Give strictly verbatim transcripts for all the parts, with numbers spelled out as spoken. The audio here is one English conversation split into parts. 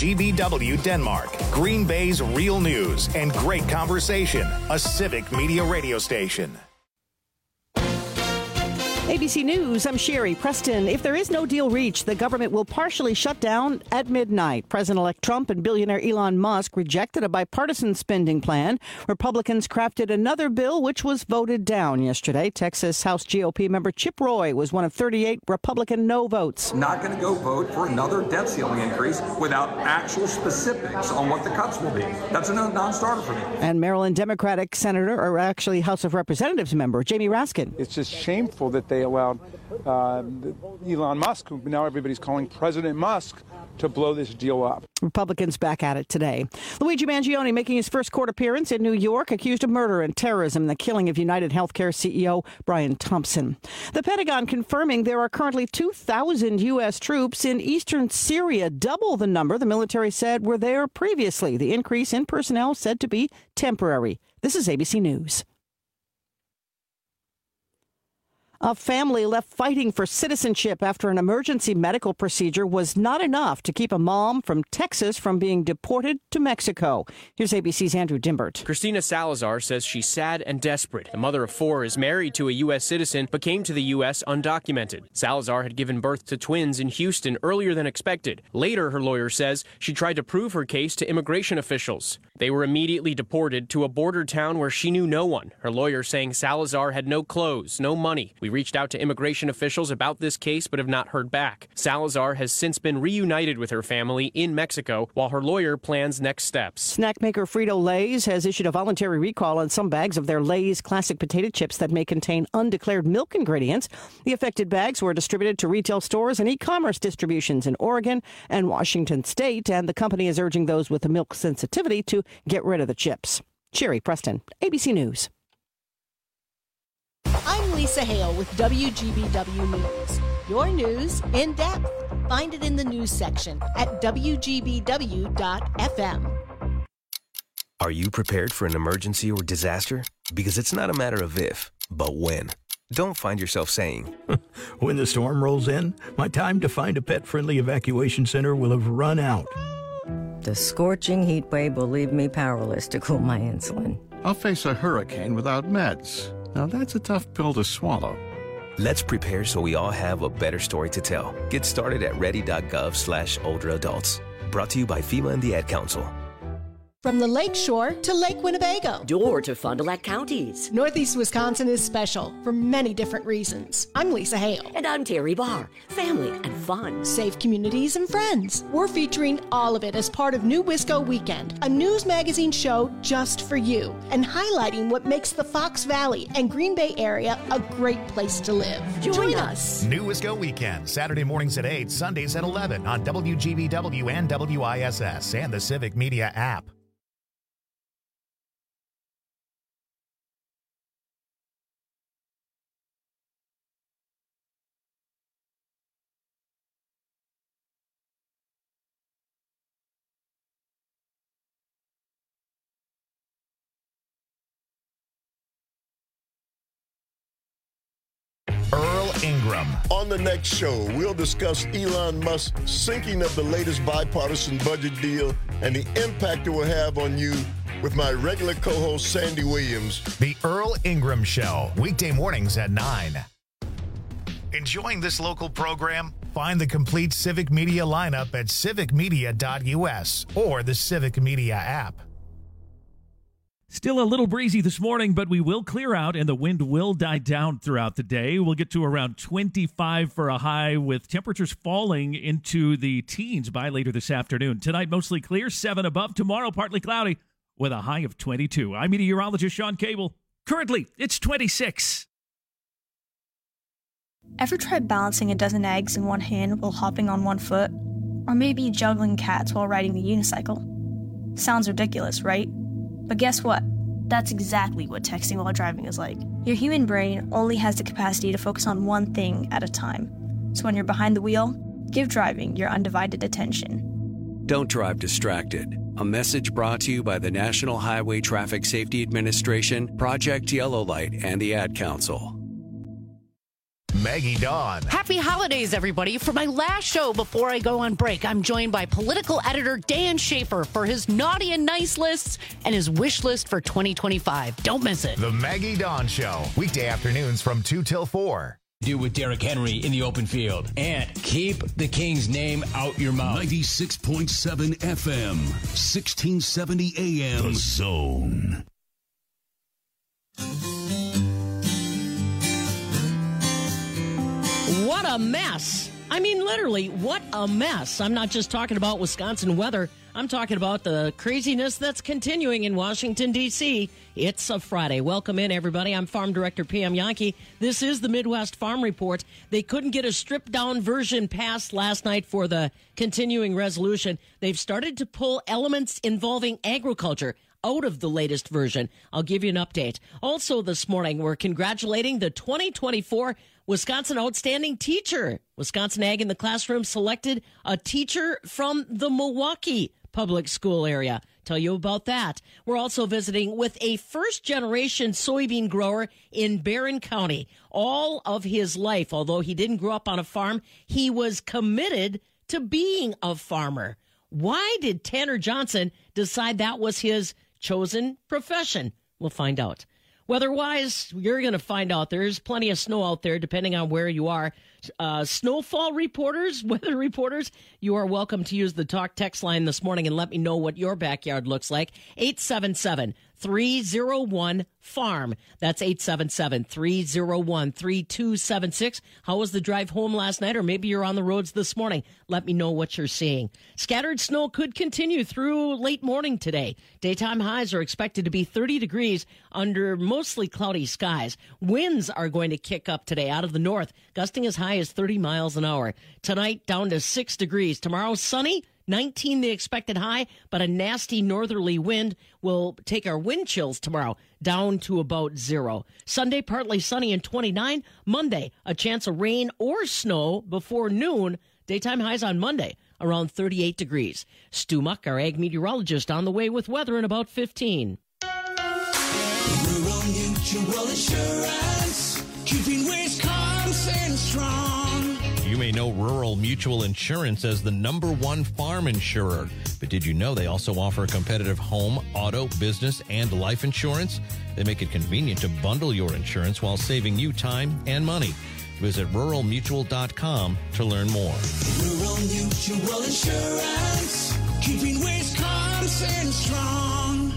G B W Denmark, Green Bay's real news and great conversation, a Civic Media radio station. A B C News, I'm Sherry Preston. If there is no deal reached, the government will partially shut down at midnight. President-elect Trump and billionaire Elon Musk rejected a bipartisan spending plan. Republicans crafted another bill, which was voted down yesterday. Texas House G O P member Chip Roy was one of thirty-eight Republican no votes. Not going to go vote for another debt ceiling increase without actual specifics on what the cuts will be. That's a non-starter for me. And Maryland Democratic Senator, or actually House of Representatives member, Jamie Raskin. It's just shameful that they allowed uh, Elon Musk, who now everybody's calling President Musk, to blow this deal up. Republicans back at it today. Luigi Mangione making his first court appearance in New York, accused of murder and terrorism, the killing of United Healthcare C E O Brian Thompson. The Pentagon confirming there are currently two thousand U S troops in eastern Syria, double the number the military said were there previously. The increase in personnel said to be temporary. This is A B C News. A family left fighting for citizenship after an emergency medical procedure was not enough to keep a mom from Texas from being deported to Mexico. Here's A B C's Andrew Dimbert. Christina Salazar says she's sad and desperate. The mother of four is married to a U S citizen but came to the U S undocumented. Salazar had given birth to twins in Houston earlier than expected. Later, her lawyer says, she tried to prove her case to immigration officials. They were immediately deported to a border town where she knew no one. Her lawyer saying Salazar had no clothes, no money. We reached out to immigration officials about this case but have not heard back. Salazar has since been reunited with her family in Mexico while her lawyer plans next steps. Snack maker Frito-Lay's has issued a voluntary recall on some bags of their Lay's classic potato chips that may contain undeclared milk ingredients. The affected bags were distributed to retail stores and e-commerce distributions in Oregon and Washington State, and the company is urging those with a milk sensitivity to get rid of the chips. Sherry Preston, A B C News. I'm Lisa Hale with W G B W News. Your news in depth. Find it in the news section at W G B W dot F M. Are you prepared for an emergency or disaster? Because it's not a matter of if, but when. Don't find yourself saying, when the storm rolls in, my time to find a pet-friendly evacuation center will have run out. The scorching heat wave will leave me powerless to cool my insulin. I'll face a hurricane without meds. Now that's a tough pill to swallow. Let's prepare so we all have a better story to tell. Get started at ready.gov slash older adults. Brought to you by FEMA and the Ad Council. From the Lake Shore to Lake Winnebago. Door to Fond du Lac counties. Northeast Wisconsin is special for many different reasons. I'm Lisa Hale. And I'm Terry Barr. Family and fun. Safe communities and friends. We're featuring all of it as part of New Wisco Weekend, a news magazine show just for you, and highlighting what makes the Fox Valley and Green Bay area a great place to live. Join, Join us. us. New Wisco Weekend, Saturday mornings at eight, Sundays at eleven on W G B W and W I S S and the Civic Media app. Earl Ingram. On the next show, we'll discuss Elon Musk's sinking of the latest bipartisan budget deal and the impact it will have on you with my regular co-host, Sandy Williams. The Earl Ingram Show, weekday mornings at nine. Enjoying this local program? Find the complete Civic Media lineup at civic media dot U S or the Civic Media app. Still a little breezy this morning, but we will clear out and the wind will die down throughout the day. We'll get to around twenty-five for a high with temperatures falling into the teens by later this afternoon. Tonight, mostly clear, seven above. Tomorrow, partly cloudy with a high of twenty-two. I'm meteorologist Sean Cable. Currently, it's twenty-six. Ever tried balancing a dozen eggs in one hand while hopping on one foot? Or maybe juggling cats while riding the unicycle? Sounds ridiculous, right? But guess what? That's exactly what texting while driving is like. Your human brain only has the capacity to focus on one thing at a time. So when you're behind the wheel, give driving your undivided attention. Don't drive distracted. A message brought to you by the National Highway Traffic Safety Administration, Project Yellow Light, and the Ad Council. Maggie Dawn. Happy holidays, everybody. For my last show before I go on break, I'm joined by political editor Dan Schaefer for his naughty and nice lists and his wish list for twenty twenty-five. Don't miss it. The Maggie Dawn Show, weekday afternoons from two till four. Do with Derrick Henry in the open field. And keep the King's name out your mouth. ninety-six point seven F M, sixteen seventy A M. The Zone. What a mess. I mean, literally, what a mess. I'm not just talking about Wisconsin weather. I'm talking about the craziness that's continuing in Washington, D C It's a Friday. Welcome in, everybody. I'm Farm Director Pam Yankee. This is the Midwest Farm Report. They couldn't get a stripped-down version passed last night for the continuing resolution. They've started to pull elements involving agriculture out of the latest version. I'll give you an update. Also this morning, we're congratulating the twenty twenty-four Wisconsin Outstanding Teacher. Wisconsin Ag in the Classroom selected a teacher from the Milwaukee public school area. Tell you about that. We're also visiting with a first-generation soybean grower in Barron County. All of his life, although he didn't grow up on a farm, he was committed to being a farmer. Why did Tanner Johnson decide that was his chosen profession? We'll find out. Weather-wise, you're going to find out. There's plenty of snow out there, depending on where you are. Uh, snowfall reporters, weather reporters, you are welcome to use the talk text line this morning and let me know what your backyard looks like. eight seven seven, three oh one, farm. That's eight seven seven, three oh one, three two seven six. How was the drive home last night? Or maybe you're on the roads this morning. Let me know what you're seeing. Scattered snow could continue through late morning today. Daytime highs are expected to be thirty degrees under mostly cloudy skies. Winds are going to kick up today out of the north, gusting as high as thirty miles an hour. Tonight, down to six degrees. Tomorrow, sunny. nineteen the expected high, but a nasty northerly wind will take our wind chills tomorrow down to about zero. Sunday, partly sunny and twenty-nine. Monday, a chance of rain or snow before noon. Daytime highs on Monday around thirty-eight degrees. Stu Muck, our ag meteorologist, on the way with weather in about fifteen. Rural Mutual Insurance, keeping Wisconsin strong. You may know Rural Mutual Insurance as the number one farm insurer. But did you know they also offer competitive home, auto, business, and life insurance? They make it convenient to bundle your insurance while saving you time and money. Visit rural mutual dot com to learn more. Rural Mutual Insurance, keeping Wisconsin strong.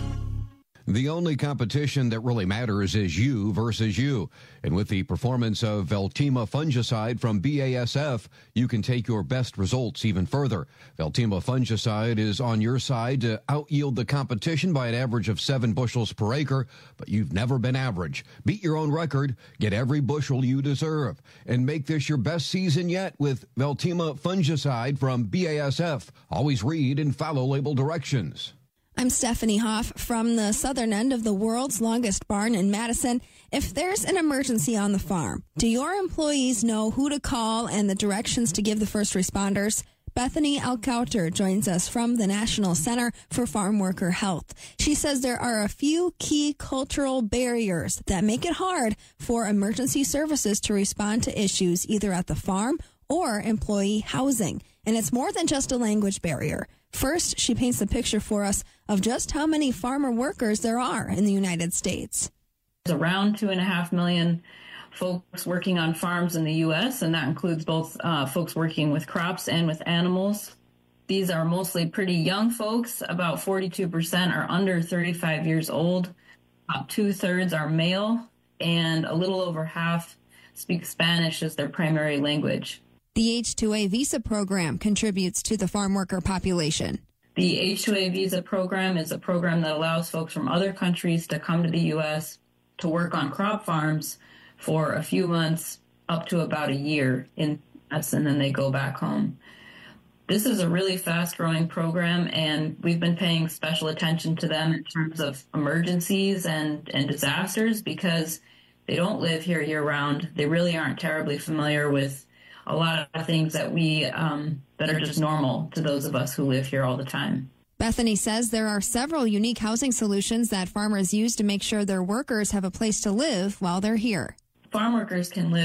The only competition that really matters is you versus you. And with the performance of Veltima fungicide from B A S F, you can take your best results even further. Veltima fungicide is on your side to out-yield the competition by an average of seven bushels per acre, but you've never been average. Beat your own record, get every bushel you deserve, and make this your best season yet with Veltima fungicide from B A S F. Always read and follow label directions. I'm Stephanie Hoff from the southern end of the world's longest barn in Madison. If there's an emergency on the farm, do your employees know who to call and the directions to give the first responders? Bethany Alcouter joins us from the National Center for Farm Worker Health. She says there are a few key cultural barriers that make it hard for emergency services to respond to issues either at the farm or employee housing. And it's more than just a language barrier. First, she paints a picture for us of just how many farmer workers there are in the United States. There's around two and a half million folks working on farms in the U S, and that includes both uh, folks working with crops and with animals. These are mostly pretty young folks. About forty-two percent are under thirty-five years old. About two-thirds are male, and a little over half speak Spanish as their primary language. The H two A visa program contributes to the farm worker population. The H two A visa program is a program that allows folks from other countries to come to the U S to work on crop farms for a few months up to about a year in us, and then they go back home. This is a really fast-growing program, and we've been paying special attention to them in terms of emergencies and, and disasters because they don't live here year-round. They really aren't terribly familiar with a lot of things that we um, that are just normal to those of us who live here all the time. Bethany says there are several unique housing solutions that farmers use to make sure their workers have a place to live while they're here. Farm workers can live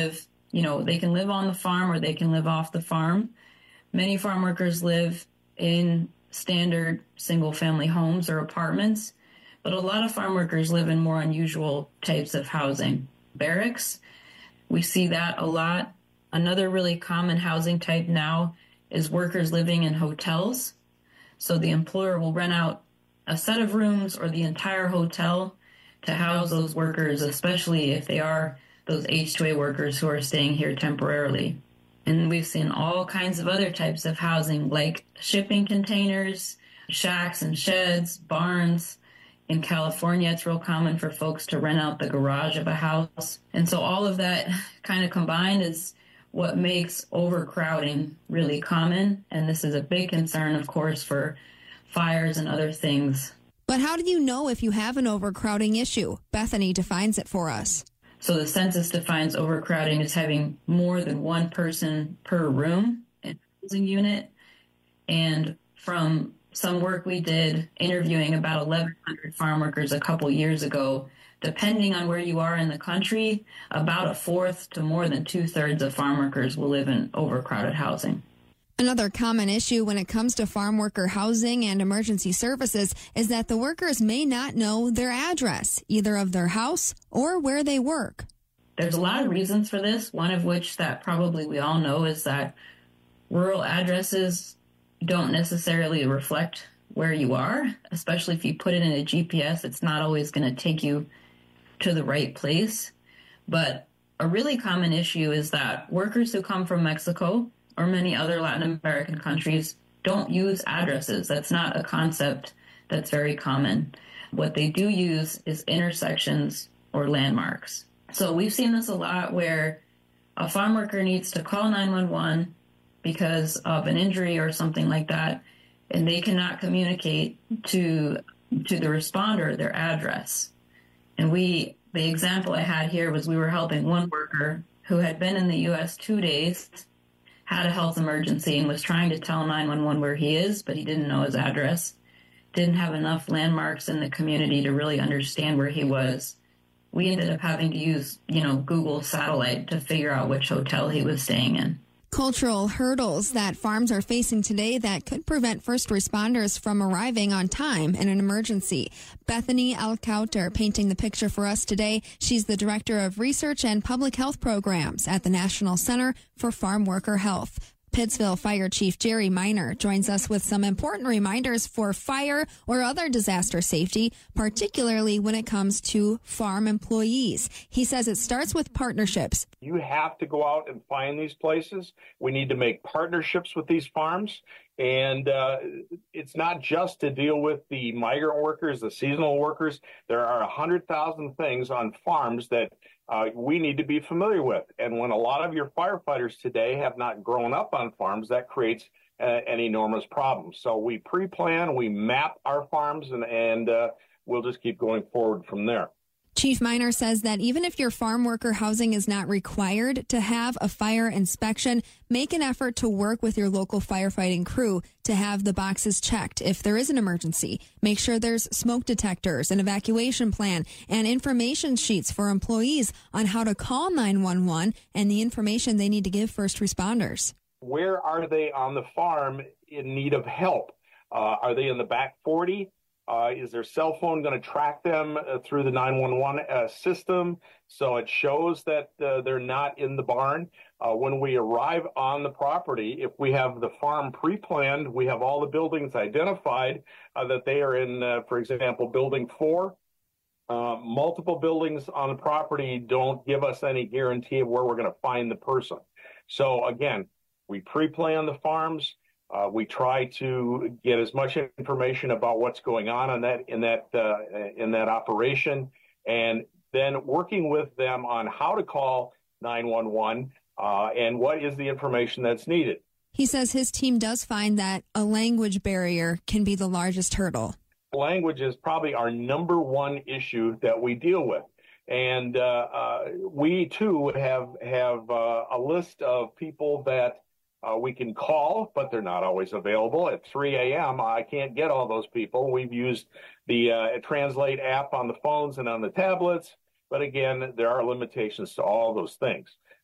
you know, they can live on the farm or they can live off the farm. Many farm workers live in standard single-family homes or apartments, but a lot of farm workers live in more unusual types of housing. Barracks, we see that a lot. Another really common housing type now is workers living in hotels. So the employer will rent out a set of rooms or the entire hotel to house those workers, especially if they are those H two A workers who are staying here temporarily. And we've seen all kinds of other types of housing, like shipping containers, shacks and sheds, barns. In California, it's real common for folks to rent out the garage of a house. And so all of that kind of combined is what makes overcrowding really common. And this is a big concern, of course, for fires and other things. But how do you know if you have an overcrowding issue? Bethany defines it for us. So the census defines overcrowding as having more than one person per room in a housing unit. And from some work we did interviewing about eleven hundred farm workers a couple years ago, depending on where you are in the country, about a fourth to more than two-thirds of farm workers will live in overcrowded housing. Another common issue when it comes to farm worker housing and emergency services is that the workers may not know their address, either of their house or where they work. There's a lot of reasons for this, one of which that probably we all know is that rural addresses don't necessarily reflect where you are, especially if you put it in a G P S. It's not always going to take you to the right place. But a really common issue is that workers who come from Mexico or many other Latin American countries don't use addresses. That's not a concept that's very common. What they do use is intersections or landmarks. So we've seen this a lot where a farm worker needs to call nine one one because of an injury or something like that, and they cannot communicate to to the responder their address. And we, the example I had here was we were helping one worker who had been in the U S two days, had a health emergency, and was trying to tell nine one one where he is, but he didn't know his address, didn't have enough landmarks in the community to really understand where he was. We ended up having to use, you know, Google Satellite to figure out which hotel he was staying in. Cultural hurdles that farms are facing today that could prevent first responders from arriving on time in an emergency. Bethany Alcouter painting the picture for us today. She's the Director of Research and Public Health Programs at the National Center for Farm Worker Health. Pittsville Fire Chief Jerry Miner joins us with some important reminders for fire or other disaster safety, particularly when it comes to farm employees. He says it starts with partnerships. You have to go out and find these places. We need to make partnerships with these farms. And uh, it's not just to deal with the migrant workers, the seasonal workers. There are one hundred thousand things on farms that uh, we need to be familiar with. And when a lot of your firefighters today have not grown up on farms, that creates uh, an enormous problem. So we pre-plan, we map our farms, and, and uh, we'll just keep going forward from there. Chief Miner says that even if your farm worker housing is not required to have a fire inspection, make an effort to work with your local firefighting crew to have the boxes checked if there is an emergency. Make sure there's smoke detectors, an evacuation plan, and information sheets for employees on how to call nine one one and the information they need to give first responders. Where are they on the farm in need of help? Uh, are they in the back forty? Uh, is their cell phone going to track them uh, through the nine one one uh, system so it shows that uh, they're not in the barn? Uh, when we arrive on the property, if we have the farm pre-planned, we have all the buildings identified uh, that they are in, uh, for example, building four. Uh, multiple buildings on the property don't give us any guarantee of where we're going to find the person. So again, we pre-plan the farms. Uh, we try to get as much information about what's going on in that in that uh, in that operation, and then working with them on how to call nine one one uh, and what is the information that's needed. He says his team does find that a language barrier can be the largest hurdle. Language is probably our number one issue that we deal with, and uh, uh, we too have have uh, a list of people that Uh, we can call, but they're not always available. At three a.m., I can't get all those people. We've used the uh, Translate app on the phones and on the tablets, but again, there are limitations to all those things.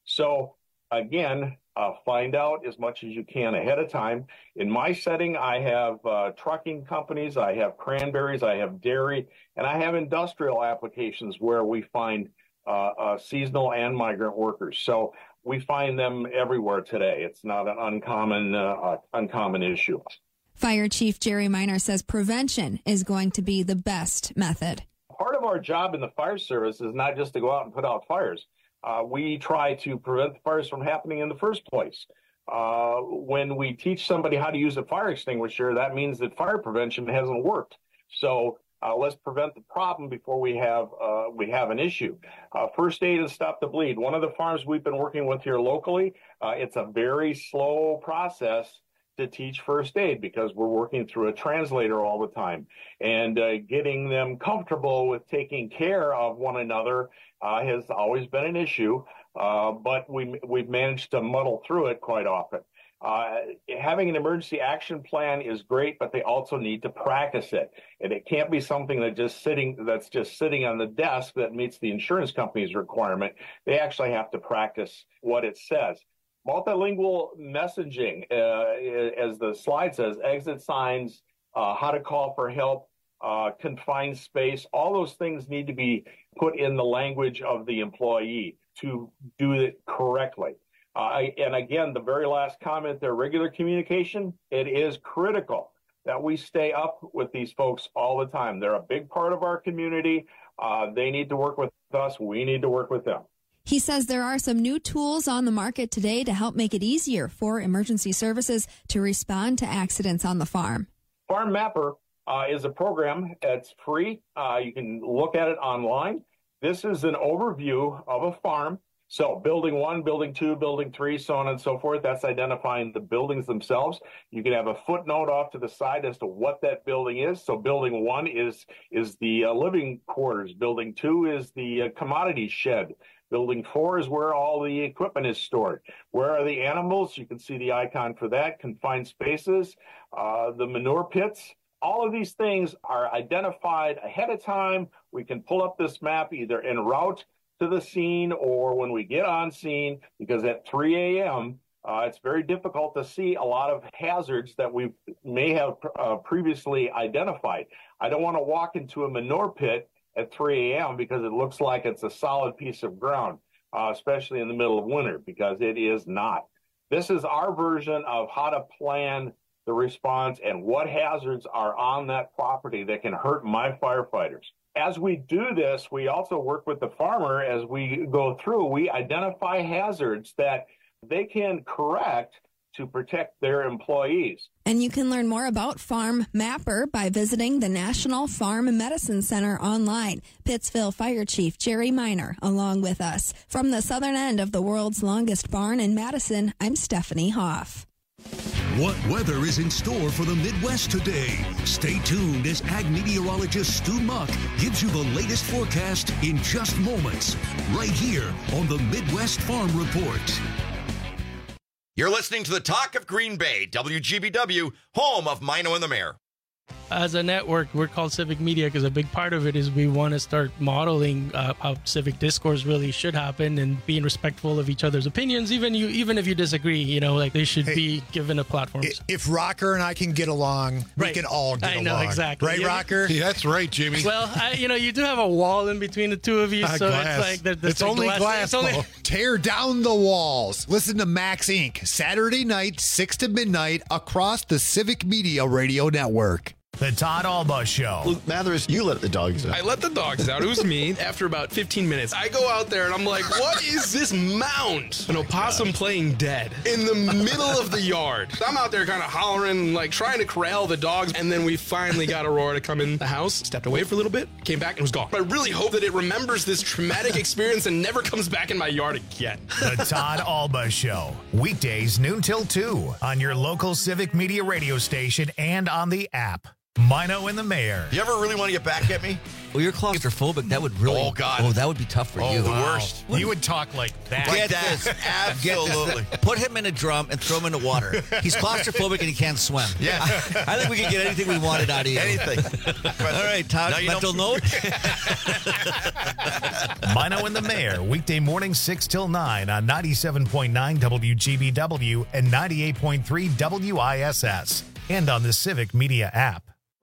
So again, uh, find out as much as you can ahead of time. In my setting, I have uh, trucking companies, I have cranberries, I have dairy, and I have industrial applications where we find uh, uh, seasonal and migrant workers. So we find them everywhere today. It's not an uncommon, uh, uh, uncommon issue. Fire Chief Jerry Miner says prevention is going to be the best method. Part of our job in the fire service is not just to go out and put out fires. Uh, we try to prevent the fires from happening in the first place. Uh, when we teach somebody how to use a fire extinguisher, that means that fire prevention hasn't worked. So uh, let's prevent the problem before we have uh, we have an issue. Uh, first aid and stop the bleed. One of the farms we've been working with here locally, uh, it's a very slow process to teach first aid because we're working through a translator all the time, and uh, getting them comfortable with taking care of one another uh, has always been an issue, uh, but we, we've managed to muddle through it quite often. Uh, having an emergency action plan is great, but they also need to practice it, and it can't be something that just sitting that's just sitting on the desk that meets the insurance company's requirement. They actually have to practice what it says. Multilingual messaging, uh, as the slide says, exit signs, uh, how to call for help, uh, confined space, all those things need to be put in the language of the employee to do it correctly. Uh, and again, the very last comment there, regular communication, it is critical that we stay up with these folks all the time. They're a big part of our community. Uh, they need to work with us. We need to work with them. He says there are some new tools on the market today to help make it easier for emergency services to respond to accidents on the farm. Farm Mapper uh, is a program that's free. Uh, you can look at it online. This is an overview of a farm. So building one, building two, building three, so on and so forth. That's identifying the buildings themselves. You can have a footnote off to the side as to what that building is. So building one is, is the uh, living quarters. Building two is the uh, commodity shed. Building four is where all the equipment is stored. Where are the animals? You can see the icon for that. Confined spaces, uh, the manure pits. All of these things are identified ahead of time. We can pull up this map either en route to the scene or when we get on scene, because at three a.m., uh, it's very difficult to see a lot of hazards that we may have uh, previously identified. I don't want to walk into a manure pit at three a.m. because it looks like it's a solid piece of ground, uh, especially in the middle of winter, because it is not. This is our version of how to plan the response and what hazards are on that property that can hurt my firefighters. As we do this, we also work with the farmer as we go through. We identify hazards that they can correct to protect their employees. And you can learn more about Farm Mapper by visiting the National Farm Medicine Center online. Pittsville Fire Chief Jerry Miner along with us. From the southern end of the world's longest barn in Madison, I'm Stephanie Hoff. What weather is in store for the Midwest today? Stay tuned as ag meteorologist Stu Muck gives you the latest forecast in just moments, right here on the Midwest Farm Report. You're listening to the Talk of Green Bay, W G B W, home of Mino and the Mayor. As a network, we're called Civic Media because a big part of it is we want to start modeling uh, how civic discourse really should happen and being respectful of each other's opinions. Even you, even if you disagree, you know, like they should hey, be given a platform. If Rocker and I can get along, right. we can all get I along. I know, exactly. Right, yeah. Rocker? Yeah, that's right, Jimmy. Well, I, you know, you do have a wall in between the two of you, uh, so glass. it's like... There, it's only glass. glass it's only... Tear down the walls. Listen to Max Incorporated. Saturday night, six to midnight, across the Civic Media Radio Network. The Todd Alba Show. Luke Mathers, you let the dogs out. I let the dogs out. It was me. After about fifteen minutes, I go out there and I'm like, what is this mound? An opossum playing dead in the middle of the yard. I'm out there kind of hollering, like trying to corral the dogs. And then we finally got Aurora to come in the house, stepped away for a little bit, came back and was gone. I really hope that it remembers this traumatic experience and never comes back in my yard again. The Todd Alba Show. Weekdays noon till two on your local Civic Media radio station and on the app. Mino and the Mayor. You ever really want to get back at me? Well, you're claustrophobic. That would really. Oh, God. Oh, that would be tough for Oh, you. the worst. You would talk like that. Get that. this. Absolutely. Get this. Put him in a drum and throw him in the water. He's claustrophobic and he can't swim. Yeah. I think we can get anything we wanted out of you. Anything. All right, Todd, Now you mental note. Mino and the Mayor, weekday morning six till nine on ninety-seven point nine W G B W and ninety-eight point three W I S S, and on the Civic Media app.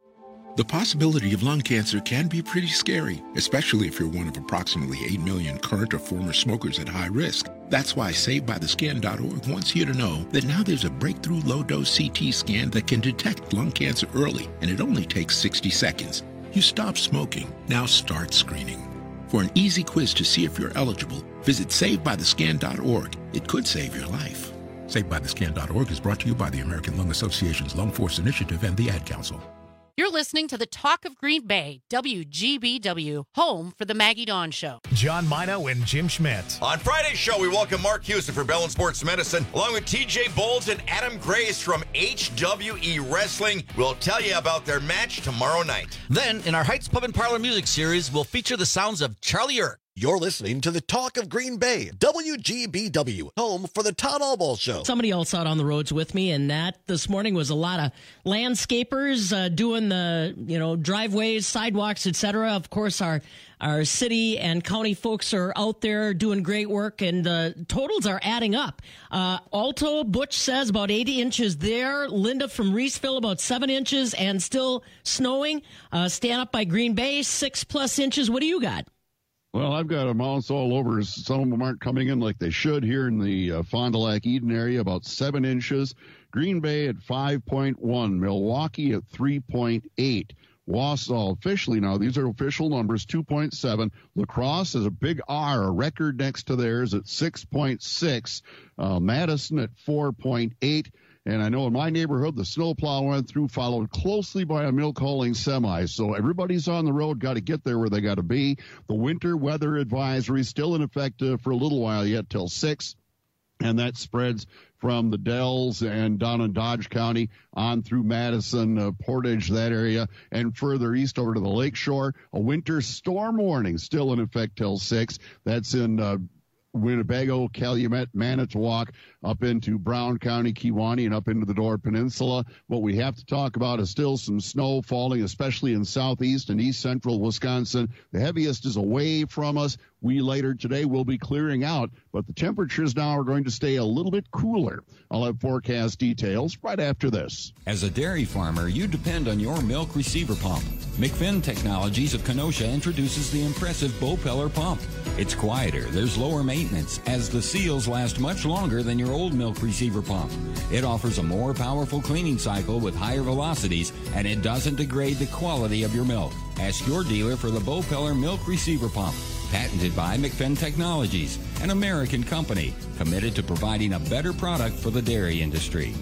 The possibility of lung cancer can be pretty scary, especially if you're one of approximately eight million current or former smokers at high risk. That's why Saved By The Scan dot org wants you to know that now there's a breakthrough low-dose C T scan that can detect lung cancer early, and it only takes sixty seconds. You stop smoking, now start screening. For an easy quiz to see if you're eligible, visit Saved By The Scan dot org. It could save your life. Saved By The Scan dot org is brought to you by the American Lung Association's Lung Force Initiative and the Ad Council. You're listening to the Talk of Green Bay, W G B W, home for the Maggie Dawn Show. John Mino and Jim Schmidt. On Friday's show, we welcome Mark Houston from Bell and Sports Medicine, along with T J Bowles and Adam Grace from H W E Wrestling. We'll tell you about their match tomorrow night. Then, in our Heights Pub and Parlor music series, we'll feature the sounds of Charlie Earp. You're listening to the Talk of Green Bay, W G B W, home for the Todd Allball Show. Somebody else out on the roads with me, and that this morning was a lot of landscapers uh, doing the, you know, driveways, sidewalks, et cetera. Of course, our our city and county folks are out there doing great work, and the totals are adding up. Uh, Alto, Butch says about eighty inches there. Linda from Reeseville, about seven inches and still snowing. Uh, stand up by Green Bay, six plus inches. What do you got? Well, I've got amounts all over. Some of them aren't coming in like they should here in the uh, Fond du Lac Eden area, about seven inches. Green Bay at five point one. Milwaukee at three point eight. Wausau officially now, these are official numbers, two point seven. La Crosse is a big R, a record next to theirs at six point six. Uh, Madison at four point eight. And I know in my neighborhood, the snowplow went through, followed closely by a milk hauling semi. So everybody's on the road, got to get there where they got to be. The winter weather advisory is still in effect uh, for a little while yet, till six. And that spreads from the Dells and down in Dodge County on through Madison, uh, Portage, that area, and further east over to the lakeshore. A winter storm warning still in effect till six. That's in uh, Winnebago, Calumet, Manitowoc, up into Brown County, Kewaunee, and up into the Door Peninsula. What we have to talk about is still some snow falling, especially in southeast and east central Wisconsin. The heaviest is away from us. We later today will be clearing out, but the temperatures now are going to stay a little bit cooler. I'll have forecast details right after this. As a dairy farmer, you depend on your milk receiver pump. McFinn Technologies of Kenosha introduces the impressive Bopeller pump. It's quieter, there's lower maintenance, as the seals last much longer than your old milk receiver pump. It offers a more powerful cleaning cycle with higher velocities, and it doesn't degrade the quality of your milk. Ask your dealer for the Bopeller milk receiver pump. Patented by McFinn Technologies, an American company committed to providing a better product for the dairy industry.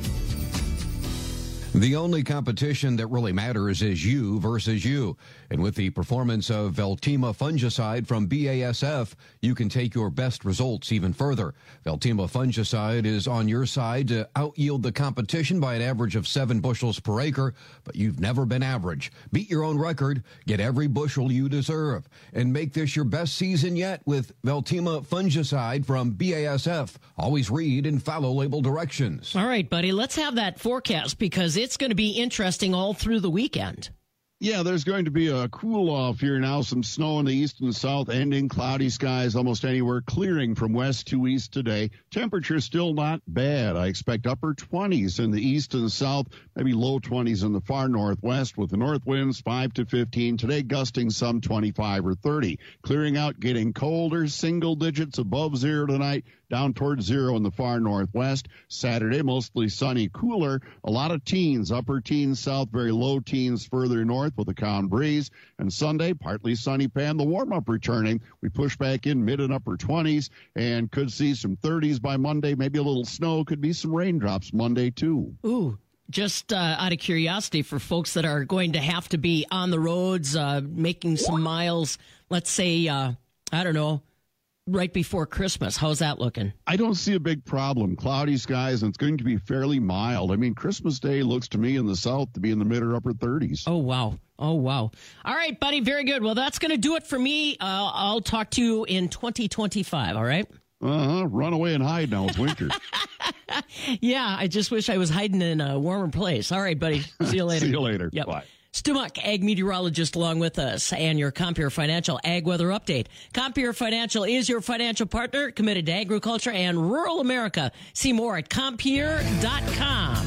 The only competition that really matters is you versus you. And with the performance of Veltima fungicide from B A S F, you can take your best results even further. Veltima fungicide is on your side to out-yield the competition by an average of seven bushels per acre, but you've never been average. Beat your own record, get every bushel you deserve, and make this your best season yet with Veltima fungicide from B A S F. Always read and follow label directions. All right, buddy, let's have that forecast because it's going to be interesting all through the weekend. Yeah, there's going to be a cool-off here now. Some snow in the east and south, ending cloudy skies almost anywhere, clearing from west to east today. Temperature still not bad. I expect upper twenties in the east and south, maybe low twenties in the far northwest, with the north winds five to fifteen. Today, gusting some twenty-five or thirty. Clearing out, getting colder, single digits above zero tonight, down towards zero in the far northwest. Saturday, mostly sunny, cooler. A lot of teens, upper teens south, very low teens further north with a calm breeze. And Sunday, partly sunny, Pan, the warm-up returning. We push back in mid and upper twenties and could see some thirties by Monday, maybe a little snow, could be some raindrops Monday too. Ooh. Just uh, out of curiosity, for folks that are going to have to be on the roads, uh, making some miles, let's say, uh, I don't know, right before Christmas. How's that looking? I don't see a big problem. Cloudy skies, and it's going to be fairly mild. I mean, Christmas Day looks to me in the south to be in the mid or upper thirties. Oh, wow. Oh, wow. All right, buddy. Very good. Well, that's going to do it for me. Uh, I'll talk to you in twenty twenty-five, all right? Uh-huh. Run away and hide now. It's winter. Yeah, I just wish I was hiding in a warmer place. All right, buddy. See you later. See you later. Yep. Bye. Stu Muck, ag meteorologist, along with us, and your Compeer Financial Ag Weather Update. Compeer Financial is your financial partner, committed to agriculture and rural America. See more at compeer dot com.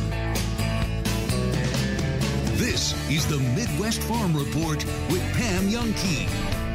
This is the Midwest Farm Report with Pam Youngkey.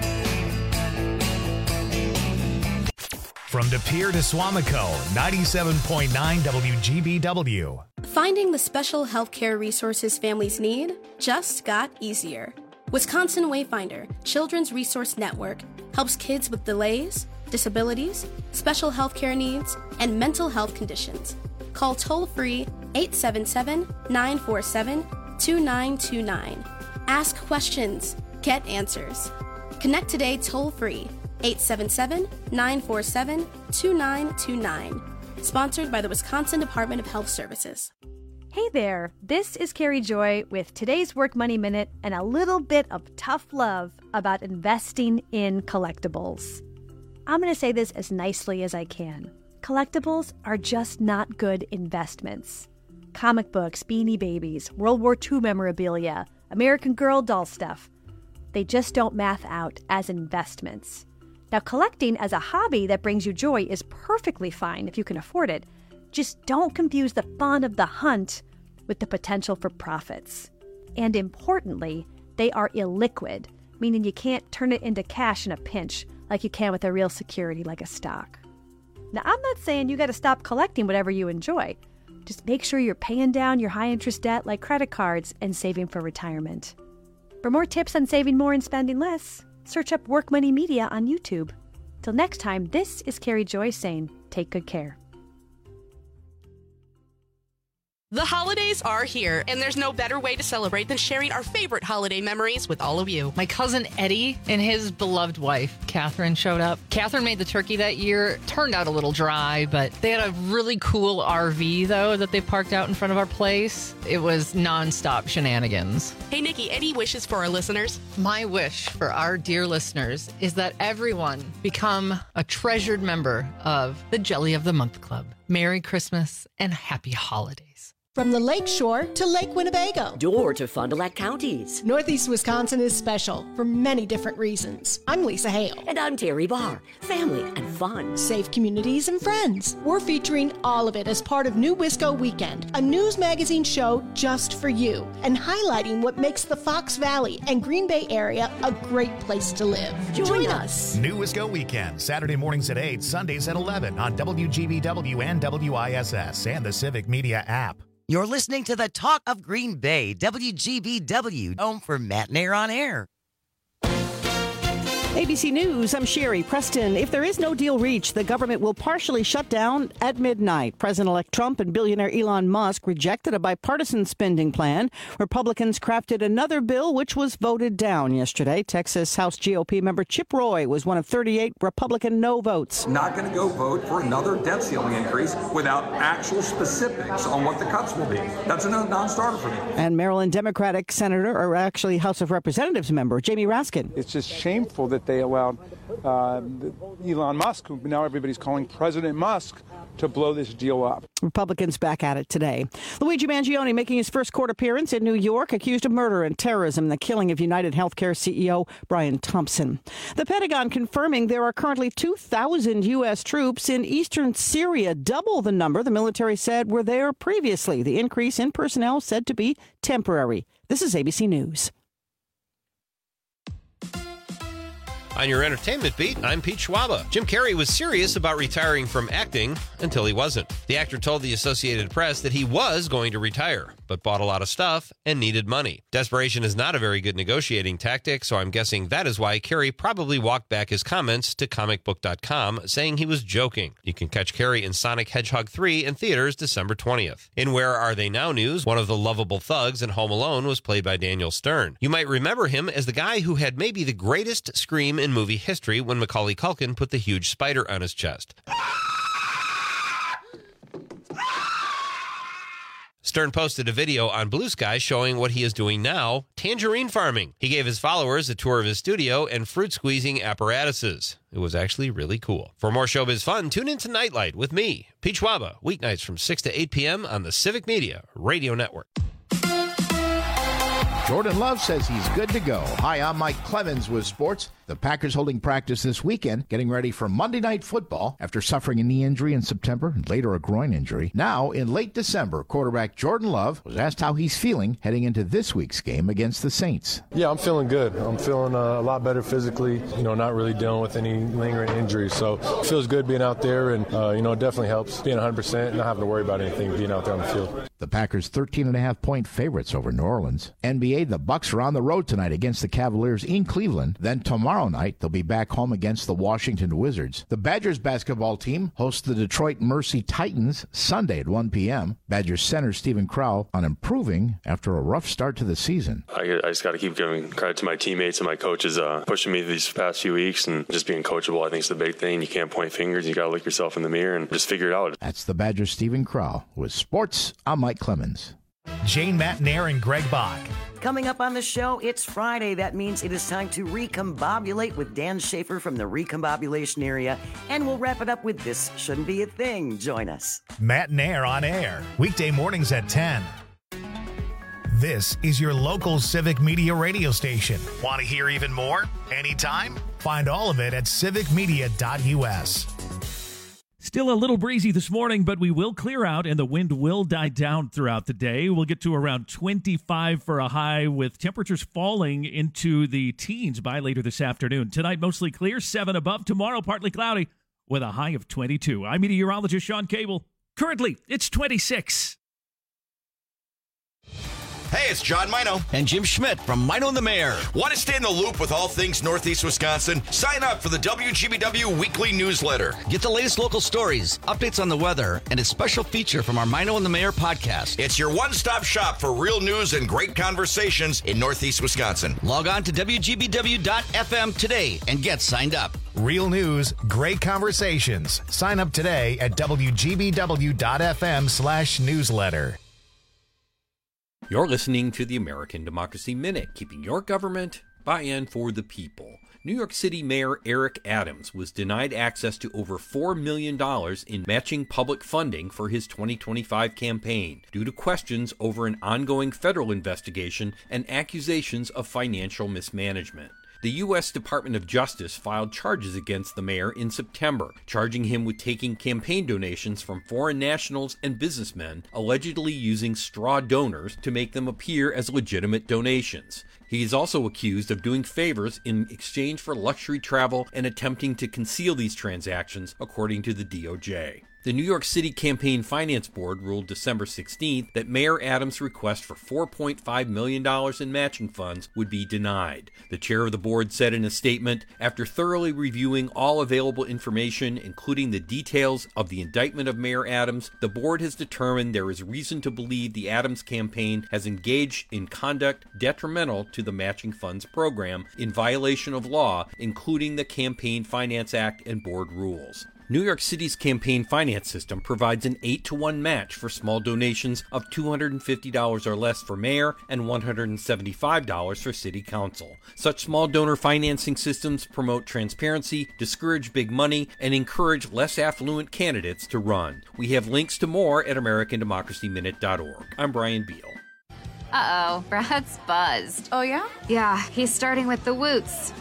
From De Pere to Swamico, ninety-seven point nine W G B W. Finding the special healthcare resources families need just got easier. Wisconsin Wayfinder Children's Resource Network helps kids with delays, disabilities, special healthcare needs, and mental health conditions. Call toll-free eight seven seven, nine four seven, two nine two nine. Ask questions. Get answers. Connect today toll-free eight seven seven, nine four seven, two nine two nine. Sponsored by the Wisconsin Department of Health Services. Hey there, this is Carrie Joy with today's Work Money Minute and a little bit of tough love about investing in collectibles. I'm going to say this as nicely as I can. Collectibles are just not good investments. Comic books, Beanie Babies, World War Two memorabilia, American Girl doll stuff. They just don't math out as investments. Now, collecting as a hobby that brings you joy is perfectly fine if you can afford it. Just don't confuse the fun of the hunt with the potential for profits. And importantly, they are illiquid, meaning you can't turn it into cash in a pinch like you can with a real security like a stock. Now, I'm not saying you got to stop collecting whatever you enjoy. Just make sure you're paying down your high-interest debt like credit cards and saving for retirement. For more tips on saving more and spending less, search up Work Money Media on YouTube. Till next time, this is Carrie Joy saying, take good care. The holidays are here, and there's no better way to celebrate than sharing our favorite holiday memories with all of you. My cousin Eddie and his beloved wife, Catherine, showed up. Catherine made the turkey that year. Turned out a little dry, but they had a really cool R V, though, that they parked out in front of our place. It was nonstop shenanigans. Hey, Nikki, any wishes for our listeners? My wish for our dear listeners is that everyone become a treasured member of the Jelly of the Month Club. Merry Christmas and happy holidays. From the Lake Shore to Lake Winnebago. Door to Fond du Lac counties. Northeast Wisconsin is special for many different reasons. I'm Lisa Hale. And I'm Terry Barr. Family and fun. Safe communities and friends. We're featuring all of it as part of New Wisco Weekend, a news magazine show just for you, and highlighting what makes the Fox Valley and Green Bay area a great place to live. Join, Join us. New Wisco Weekend, Saturday mornings at eight, Sundays at eleven on W G B W and W I S S and the Civic Media app. You're listening to the Talk of Green Bay, W G B W, home for Matt Nair on Air. A B C News, I'm Sherry Preston. If there is no deal reached, the government will partially shut down at midnight. President-elect Trump and billionaire Elon Musk rejected a bipartisan spending plan. Republicans crafted another bill, which was voted down yesterday. Texas House G O P member Chip Roy was one of thirty-eight Republican no votes. Not going to go vote for another debt ceiling increase without actual specifics on what the cuts will be. That's a non-starter for me. And Maryland Democratic Senator, or actually House of Representatives member, Jamie Raskin. It's just shameful that they allowed uh, Elon Musk, who now everybody's calling President Musk, to blow this deal up. Republicans back at it today. Luigi Mangione making his first court appearance in New York, accused of murder and terrorism in the killing of United Healthcare C E O Brian Thompson. The Pentagon confirming there are currently two thousand U S troops in eastern Syria, double the number the military said were there previously. The increase in personnel said to be temporary. This is A B C News. On your entertainment beat, I'm Pete Schwaba. Jim Carrey was serious about retiring from acting until he wasn't. The actor told the Associated Press that he was going to retire. but bought a lot of stuff and needed money. Desperation is not a very good negotiating tactic, so I'm guessing that is why Carey probably walked back his comments to comic book dot com, saying he was joking. You can catch Carey in Sonic Hedgehog three in theaters December twentieth. In Where Are They Now news, one of the lovable thugs in Home Alone was played by Daniel Stern. You might remember him as the guy who had maybe the greatest scream in movie history when Macaulay Culkin put the huge spider on his chest. Stern posted a video on Blue Sky showing what he is doing now, tangerine farming. He gave his followers a tour of his studio and fruit squeezing apparatuses. It was actually really cool. For more showbiz fun, tune into Nightlight with me, Pete Schwaba, weeknights from six to eight p.m. on the Civic Media Radio Network. Jordan Love says he's good to go. Hi, I'm Mike Clemens with sports. The Packers holding practice this weekend, getting ready for Monday Night Football after suffering a knee injury in September and later a groin injury. Now, in late December, quarterback Jordan Love was asked how he's feeling heading into this week's game against the Saints. Yeah, I'm feeling good. I'm feeling uh, a lot better physically, you know, not really dealing with any lingering injuries. So it feels good being out there, and, uh, you know, it definitely helps being one hundred percent and not having to worry about anything being out there on the field. The Packers thirteen and a half point favorites over New Orleans. N B A, the Bucks are on the road tonight against the Cavaliers in Cleveland. Then tomorrow night, they'll be back home against the Washington Wizards. The Badgers basketball team hosts the Detroit Mercy Titans Sunday at one p.m. Badgers center Stephen Crowl on improving after a rough start to the season. I, I just got to keep giving credit to my teammates and my coaches uh, pushing me these past few weeks, and just being coachable, I think, is the big thing. You can't point fingers. You got to look yourself in the mirror and just figure it out. That's the Badgers' Stephen Crowl. With sports, I'm Mike Clemens. Jane Matnair and Greg Bach. Coming up on the show, it's Friday. That means it is time to recombobulate with Dan Schaefer from the recombobulation area. And we'll wrap it up with This Shouldn't Be a Thing. Join us. Matnair on air, weekday mornings at ten. This is your local Civic Media radio station. Want to hear even more? Anytime? Find all of it at civic media dot u s. Still a little breezy this morning, but we will clear out and the wind will die down throughout the day. We'll get to around twenty-five for a high with temperatures falling into the teens by later this afternoon. Tonight, mostly clear, seven above. Tomorrow, partly cloudy with a high of twenty-two. I'm meteorologist Sean Cable. Currently, it's twenty-six. Hey, it's John Mino. And Jim Schmidt from Mino and the Mayor. Want to stay in the loop with all things Northeast Wisconsin? Sign up for the W G B W weekly newsletter. Get the latest local stories, updates on the weather, and a special feature from our Mino and the Mayor podcast. It's your one-stop shop for real news and great conversations in Northeast Wisconsin. Log on to w g b w dot f m today and get signed up. Real news, great conversations. Sign up today at w g b w dot f m slash newsletter. You're listening to the American Democracy Minute, keeping your government by and for the people. New York City Mayor Eric Adams was denied access to over four million dollars in matching public funding for his twenty twenty-five campaign due to questions over an ongoing federal investigation and accusations of financial mismanagement. The U S Department of Justice filed charges against the mayor in September, charging him with taking campaign donations from foreign nationals and businessmen, allegedly using straw donors to make them appear as legitimate donations. He is also accused of doing favors in exchange for luxury travel and attempting to conceal these transactions, according to the D O J. The New York City Campaign Finance Board ruled December sixteenth that Mayor Adams' request for four point five million dollars in matching funds would be denied. The chair of the board said in a statement, after thoroughly reviewing all available information, including the details of the indictment of Mayor Adams, the board has determined there is reason to believe the Adams campaign has engaged in conduct detrimental to the matching funds program in violation of law, including the Campaign Finance Act and board rules. New York City's campaign finance system provides an eight to one match for small donations of two hundred fifty dollars or less for mayor and one hundred seventy-five dollars for city council. Such small donor financing systems promote transparency, discourage big money, and encourage less affluent candidates to run. We have links to more at american democracy minute dot org. I'm Brian Beal. Uh-oh, Brad's buzzed. Oh, yeah? Yeah, he's starting with the woots.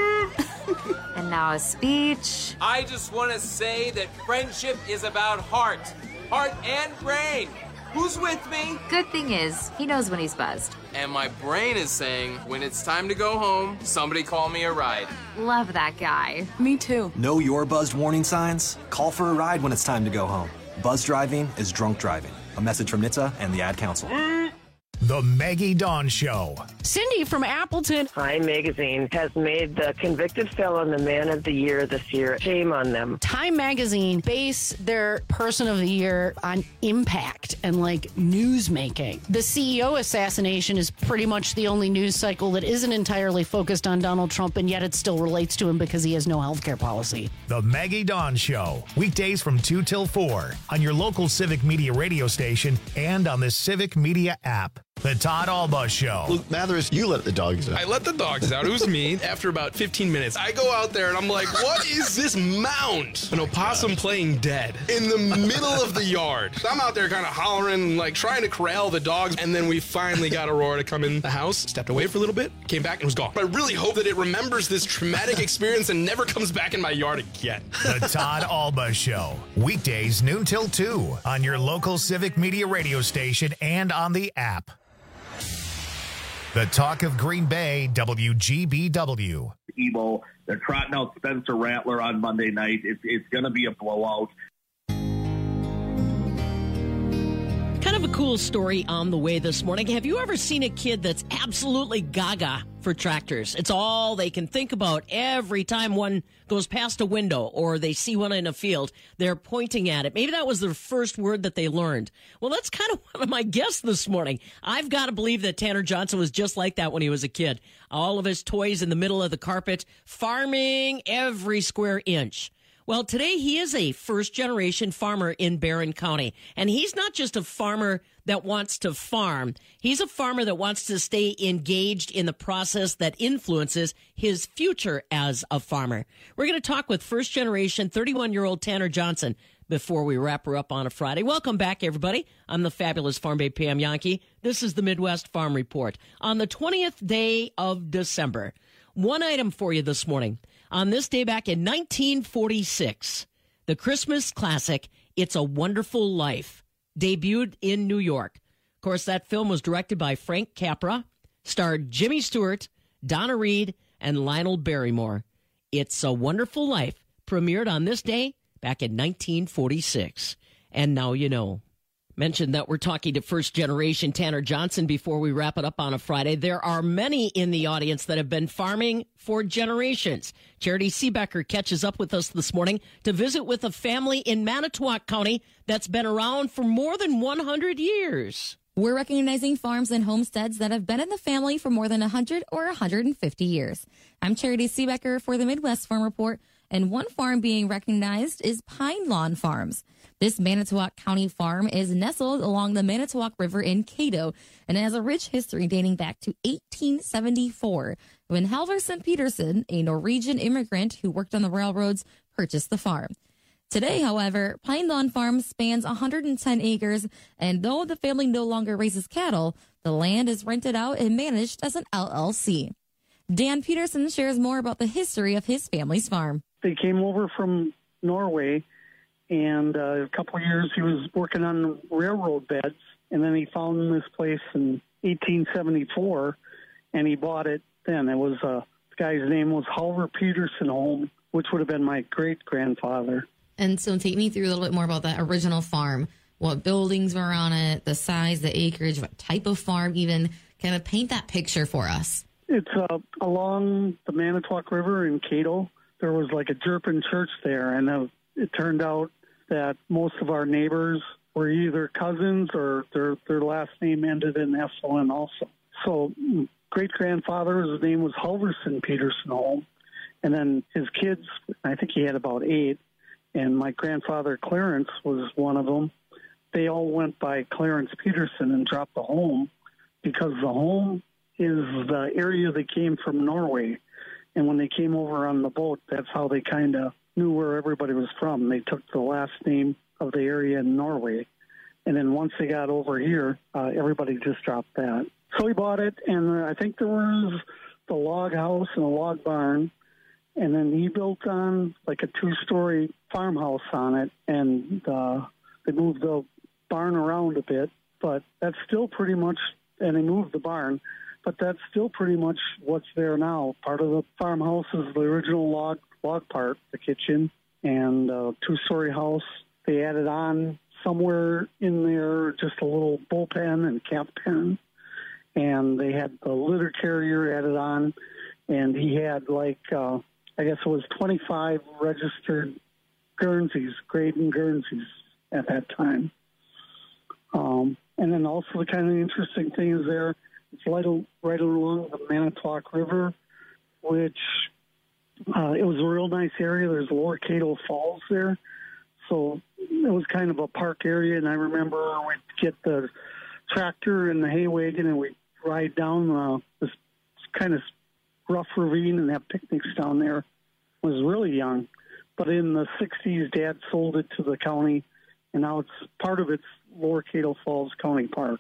And now a speech. I just want to say that friendship is about heart. Heart and brain. Who's with me? Good thing is, he knows when he's buzzed. And my brain is saying, when it's time to go home, somebody call me a ride. Love that guy. Me too. Know your buzzed warning signs? Call for a ride when it's time to go home. Buzz driving is drunk driving. A message from N H T S A and the Ad Council. The Maggie Dawn Show. Cindy from Appleton. Time Magazine has made the convicted felon the man of the year this year. Shame on them. Time Magazine base their person of the year on impact and like news making. The C E O assassination is pretty much the only news cycle that isn't entirely focused on Donald Trump, and yet it still relates to him because he has no health care policy. The Maggie Dawn Show. Weekdays from two till four on your local Civic Media radio station and on the Civic Media app. The Todd Alba Show. Luke Mathers, you let the dogs out. I let the dogs out. It was me. After about fifteen minutes, I go out there and I'm like, what is this mound? An opossum playing dead in the middle of the yard. So I'm out there kind of hollering, like trying to corral the dogs. And then we finally got Aurora to come in the house, stepped away for a little bit, came back and was gone. I really hope that it remembers this traumatic experience and never comes back in my yard again. The Todd Alba Show. Weekdays noon till two on your local Civic Media radio station and on the app. The Talk of Green Bay, W G B W. Emo, they're trotting out Spencer Rattler on Monday night. It's, it's going to be a blowout. Kind of a cool story on the way this morning. Have you ever seen a kid that's absolutely gaga for tractors? It's all they can think about every time one goes past a window or they see one in a field. They're pointing at it. Maybe that was their first word that they learned. Well, that's kind of one of my guests this morning. I've got to believe that Tanner Johnson was just like that when he was a kid. All of his toys in the middle of the carpet, farming every square inch. Well, today he is a first-generation farmer in Barron County. And he's not just a farmer that wants to farm. He's a farmer that wants to stay engaged in the process that influences his future as a farmer. We're going to talk with first-generation thirty-one-year-old Tanner Johnson before we wrap her up on a Friday. Welcome back, everybody. I'm the fabulous Farm Babe Pam Yankee. This is the Midwest Farm Report. On the twentieth day of December, one item for you this morning. On this day back in nineteen forty-six, the Christmas classic, It's a Wonderful Life, debuted in New York. Of course, that film was directed by Frank Capra, starred Jimmy Stewart, Donna Reed, and Lionel Barrymore. It's a Wonderful Life premiered on this day back in nineteen forty-six. And now you know. Mentioned that we're talking to first-generation Tanner Johnson before we wrap it up on a Friday. There are many in the audience that have been farming for generations. Charity Seebecker catches up with us this morning to visit with a family in Manitowoc County that's been around for more than one hundred years. We're recognizing farms and homesteads that have been in the family for more than one hundred or one hundred fifty years. I'm Charity Seebecker for the Midwest Farm Report, and one farm being recognized is Pine Lawn Farms. This Manitowoc County farm is nestled along the Manitowoc River in Cato and has a rich history dating back to eighteen seventy-four, when Halverson Peterson, a Norwegian immigrant who worked on the railroads, purchased the farm. Today, however, Pine Lawn Farm spans one hundred ten acres, and though the family no longer raises cattle, the land is rented out and managed as an L L C. Dan Peterson shares more about the history of his family's farm. They came over from Norway, and uh, a couple of years he was working on railroad beds, and then he found this place in eighteen seventy-four, and he bought it then. It was, uh, the guy's name was Halver Peterson Home, which would have been my great-grandfather. And so take me through a little bit more about that original farm. What buildings were on it, the size, the acreage, what type of farm even. Kind of paint that picture for us. It's uh, along the Manitowoc River in Cato. There was like a Jerpin church there, and uh, it turned out that most of our neighbors were either cousins or their, their last name ended in S O N also. So great-grandfather, his name was Halverson Peterson Home, and then his kids, I think he had about eight, and my grandfather Clarence was one of them. They all went by Clarence Peterson and dropped the home because the home is the area they came from Norway. And when they came over on the boat, that's how they kind of knew where everybody was from. They took the last name of the area in Norway. And then once they got over here, uh, everybody just dropped that. So he bought it, and I think there was the log house and a log barn. And then he built on like a two-story farmhouse on it, and uh, they moved the barn around a bit. But that's still pretty much, and they moved the barn, but that's still pretty much what's there now. Part of the farmhouse is the original log log part, the kitchen, and a two-story house. They added on somewhere in there just a little bullpen and calf pen. and they had the litter carrier added on, and he had like, uh, I guess it was twenty-five registered Guernseys, Graydon Guernseys at that time. Um, and then also the kind of interesting thing is there, it's right, right along the Manitowoc River, which uh, it was a real nice area. There's Lower Cato Falls there. So it was kind of a park area, and I remember we'd get the tractor and the hay wagon, and we'd ride down uh, this kind of rough ravine and have picnics down there. I was really young. But in the sixties, Dad sold it to the county, and now it's part of it's Lower Cato Falls County Park.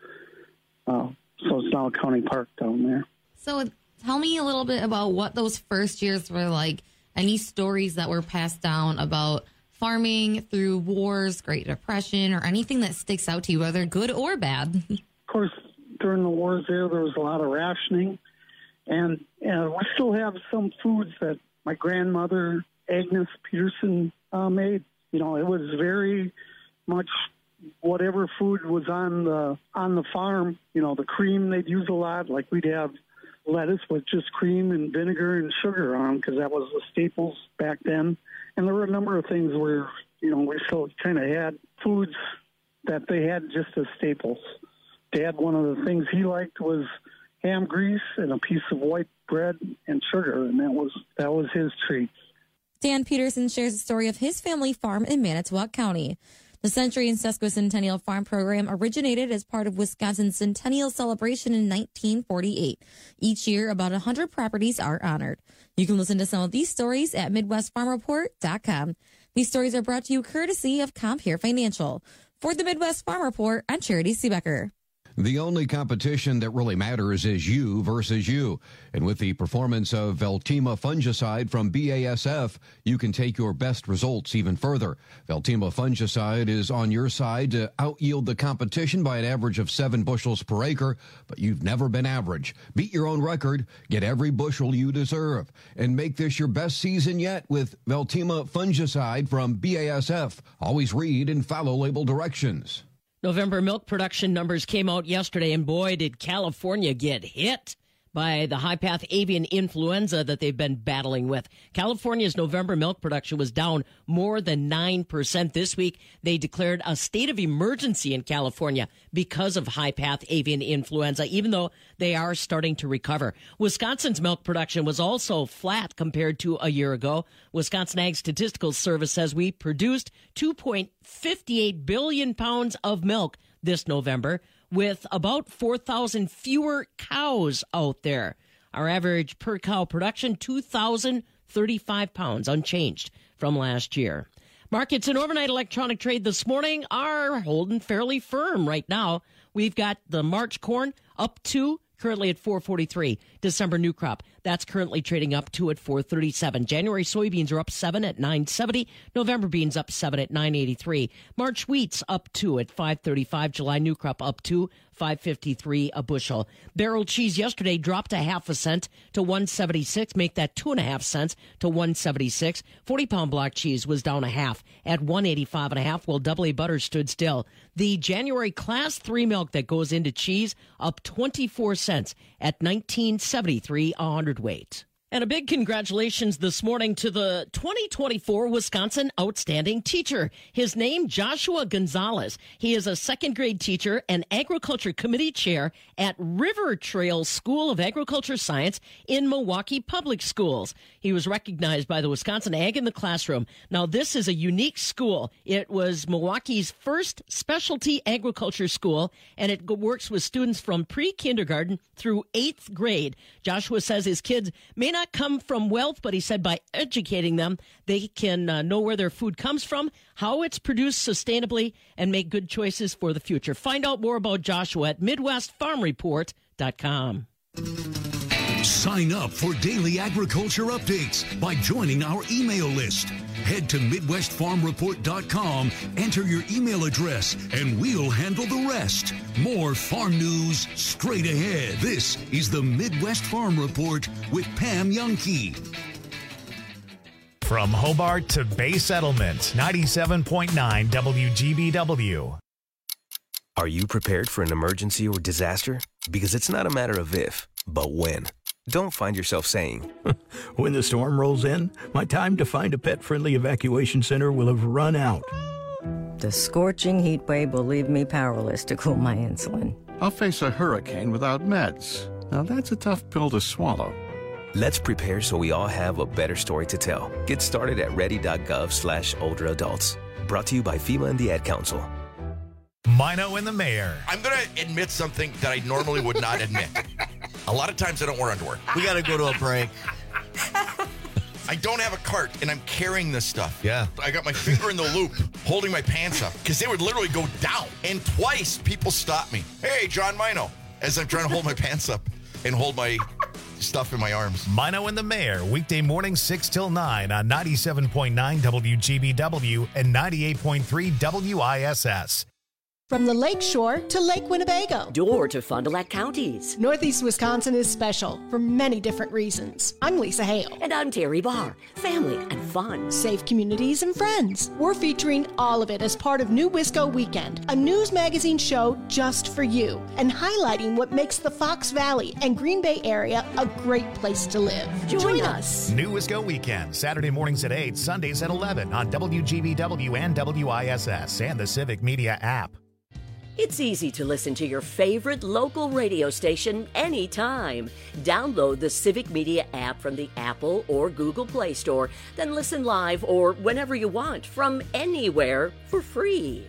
Uh, so it's now a county park down there. So tell me a little bit about what those first years were like. Any stories that were passed down about farming through wars, Great Depression, or anything that sticks out to you, whether good or bad? Of course, during the wars there, there was a lot of rationing. And uh, we still have some foods that my grandmother, Agnes Peterson, uh, made. You know, it was very much whatever food was on the on the farm. You know, the cream they'd use a lot. Like we'd have lettuce with just cream and vinegar and sugar on because that was the staples back then. And there were a number of things where, you know, we still kind of had foods that they had just as staples. Dad, one of the things he liked was ham grease and a piece of white bread and sugar, and that was that was his treat. Dan Peterson shares the story of his family farm in Manitowoc County. The Century and Sesquicentennial Farm Program originated as part of Wisconsin's Centennial Celebration in nineteen forty-eight. Each year, about one hundred properties are honored. You can listen to some of these stories at Midwest Farm Report dot com. These stories are brought to you courtesy of Compeer Financial. For the Midwest Farm Report, I'm Charity Seebecker. The only competition that really matters is you versus you. And with the performance of Veltima fungicide from B A S F, you can take your best results even further. Veltima fungicide is on your side to out-yield the competition by an average of seven bushels per acre, but you've never been average. Beat your own record, get every bushel you deserve, and make this your best season yet with Veltima fungicide from B A S F. Always read and follow label directions. November milk production numbers came out yesterday, and boy, did California get hit by the high-path avian influenza that they've been battling with. California's November milk production was down more than nine percent this week. They declared a state of emergency in California because of high-path avian influenza, even though they are starting to recover. Wisconsin's milk production was also flat compared to a year ago. Wisconsin Ag Statistical Service says we produced two point five eight billion pounds of milk this November, with about four thousand fewer cows out there. Our average per cow production, two thousand thirty-five pounds, unchanged from last year. Markets and overnight electronic trade this morning are holding fairly firm right now. We've got the March corn up to currently at four forty-three. December new crop, that's currently trading up to at four thirty-seven. January soybeans are up seven at nine seventy. November beans up seven at nine eighty-three. March wheat's up two at five thirty-five. July new crop up two, five fifty-three a bushel. Barrel cheese yesterday dropped a half a cent to one seventy-six. Make that two and a half cents to one seventy-six. forty pound block cheese was down a half at one eighty-five and a half, while double A butter stood still. The January class three milk that goes into cheese up twenty-four cents at nineteen seventy-three a hundredweight. And a big congratulations this morning to the twenty twenty-four Wisconsin Outstanding Teacher. His name, Joshua Gonzalez. He is a second grade teacher and agriculture committee chair at River Trail School of Agriculture Science in Milwaukee Public Schools. He was recognized by the Wisconsin Ag in the Classroom. Now, this is a unique school. It was Milwaukee's first specialty agriculture school, and it works with students from pre-kindergarten through eighth grade. Joshua says his kids may not come from wealth, but he said by educating them, they can uh, know where their food comes from, how it's produced sustainably, and make good choices for the future. Find out more about Joshua at Midwest Farm Report dot com. Sign up for daily agriculture updates by joining our email list. Head to Midwest Farm Report dot com, enter your email address, and we'll handle the rest. More farm news straight ahead. This is the Midwest Farm Report with Pam Youngkey. From Hobart to Bay Settlement, ninety-seven point nine W G B W. Are you prepared for an emergency or disaster? Because it's not a matter of if, but when. Don't find yourself saying, when the storm rolls in, my time to find a pet-friendly evacuation center will have run out. The scorching heat wave will leave me powerless to cool my insulin. I'll face a hurricane without meds. Now that's a tough pill to swallow. Let's prepare so we all have a better story to tell. Get started at ready.gov slash older adults. Brought to you by FEMA and the Ad Council. Mino and the Mayor. I'm going to admit something that I normally would not admit. A lot of times I don't wear underwear. We got to go to a break. I don't have a cart, and I'm carrying this stuff. Yeah. I got my finger in the loop, holding my pants up, because they would literally go down. And twice, people stopped me. Hey, John Mino, as I'm trying to hold my pants up and hold my stuff in my arms. Mino and the Mayor, weekday morning six till nine on ninety-seven point nine W G B W and ninety-eight point three W I S S. From the Lake Shore to Lake Winnebago. Door to Fond du Lac counties. Northeast Wisconsin is special for many different reasons. I'm Lisa Hale. And I'm Terry Barr. Family and fun. Safe communities and friends. We're featuring all of it as part of New Wisco Weekend, a news magazine show just for you, and highlighting what makes the Fox Valley and Green Bay area a great place to live. Join, Join us. New Wisco Weekend, Saturday mornings at eight, Sundays at eleven on W G B W and W I S S and the Civic Media app. It's easy to listen to your favorite local radio station anytime. Download the Civic Media app from the Apple or Google Play Store, then listen live or whenever you want from anywhere for free.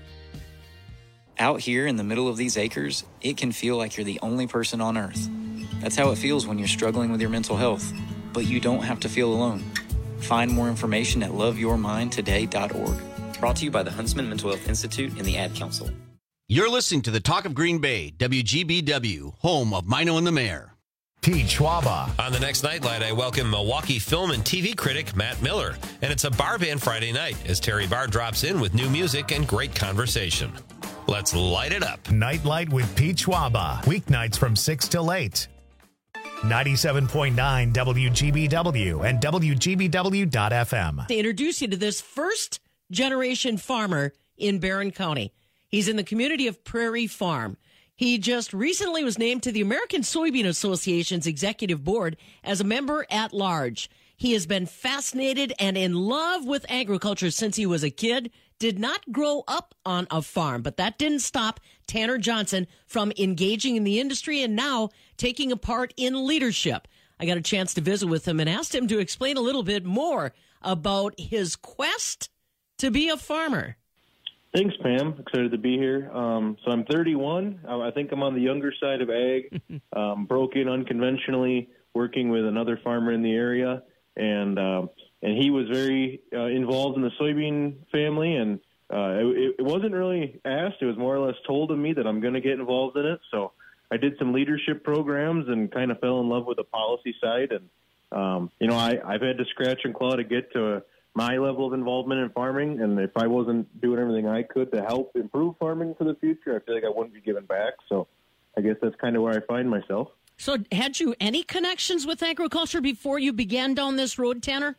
Out here in the middle of these acres, it can feel like you're the only person on earth. That's how it feels when you're struggling with your mental health. But you don't have to feel alone. Find more information at love your mind today dot org. Brought to you by the Huntsman Mental Health Institute and the Ad Council. You're listening to the Talk of Green Bay, W G B W, home of Mino and the Mayor. Pete Schwaba. On the next Nightlight, I welcome Milwaukee film and T V critic Matt Miller. And it's a bar band Friday night as Terry Barr drops in with new music and great conversation. Let's light it up. Nightlight with Pete Schwaba. Weeknights from six till eight. ninety-seven point nine W G B W and W G B W dot F M. To introduce you to this first generation farmer in Barron County. He's in the community of Prairie Farm. He just recently was named to the American Soybean Association's executive board as a member at large. He has been fascinated and in love with agriculture since he was a kid, did not grow up on a farm, but that didn't stop Tanner Johnson from engaging in the industry and now taking a part in leadership. I got a chance to visit with him and asked him to explain a little bit more about his quest to be a farmer. Thanks, Pam. Excited to be here. Um, so I'm thirty-one. I think I'm on the younger side of ag. um, broke in unconventionally, working with another farmer in the area, and um, and he was very uh, involved in the soybean family. And uh, it, it wasn't really asked; it was more or less told to me that I'm going to get involved in it. So I did some leadership programs and kind of fell in love with the policy side. And um, you know, I, I've had to scratch and claw to get to a my level of involvement in farming, and if I wasn't doing everything I could to help improve farming for the future, I feel like I wouldn't be giving back. So I guess that's kind of where I find myself. So had you any connections with agriculture before you began down this road, Tanner?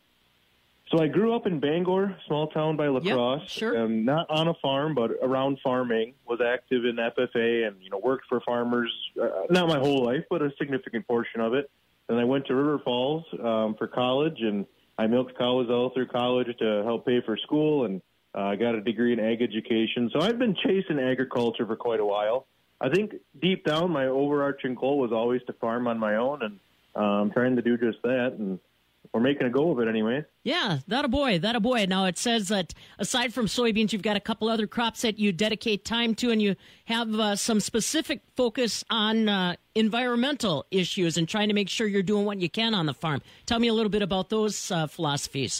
So I grew up in Bangor, small town by La Crosse. Yep, sure. Um, not on a farm, but around farming. Was active in F F A and, you know, worked for farmers, uh, not my whole life, but a significant portion of it. Then I went to River Falls um, for college, and I milked cows all through college to help pay for school, and I uh, got a degree in ag education. So I've been chasing agriculture for quite a while. I think deep down my overarching goal was always to farm on my own, and uh, I'm trying to do just that, and we're making a go of it anyway. Yeah, that a boy, that a boy. Now, it says that aside from soybeans, you've got a couple other crops that you dedicate time to, and you have uh, some specific focus on uh, environmental issues and trying to make sure you're doing what you can on the farm. Tell me a little bit about those uh, philosophies.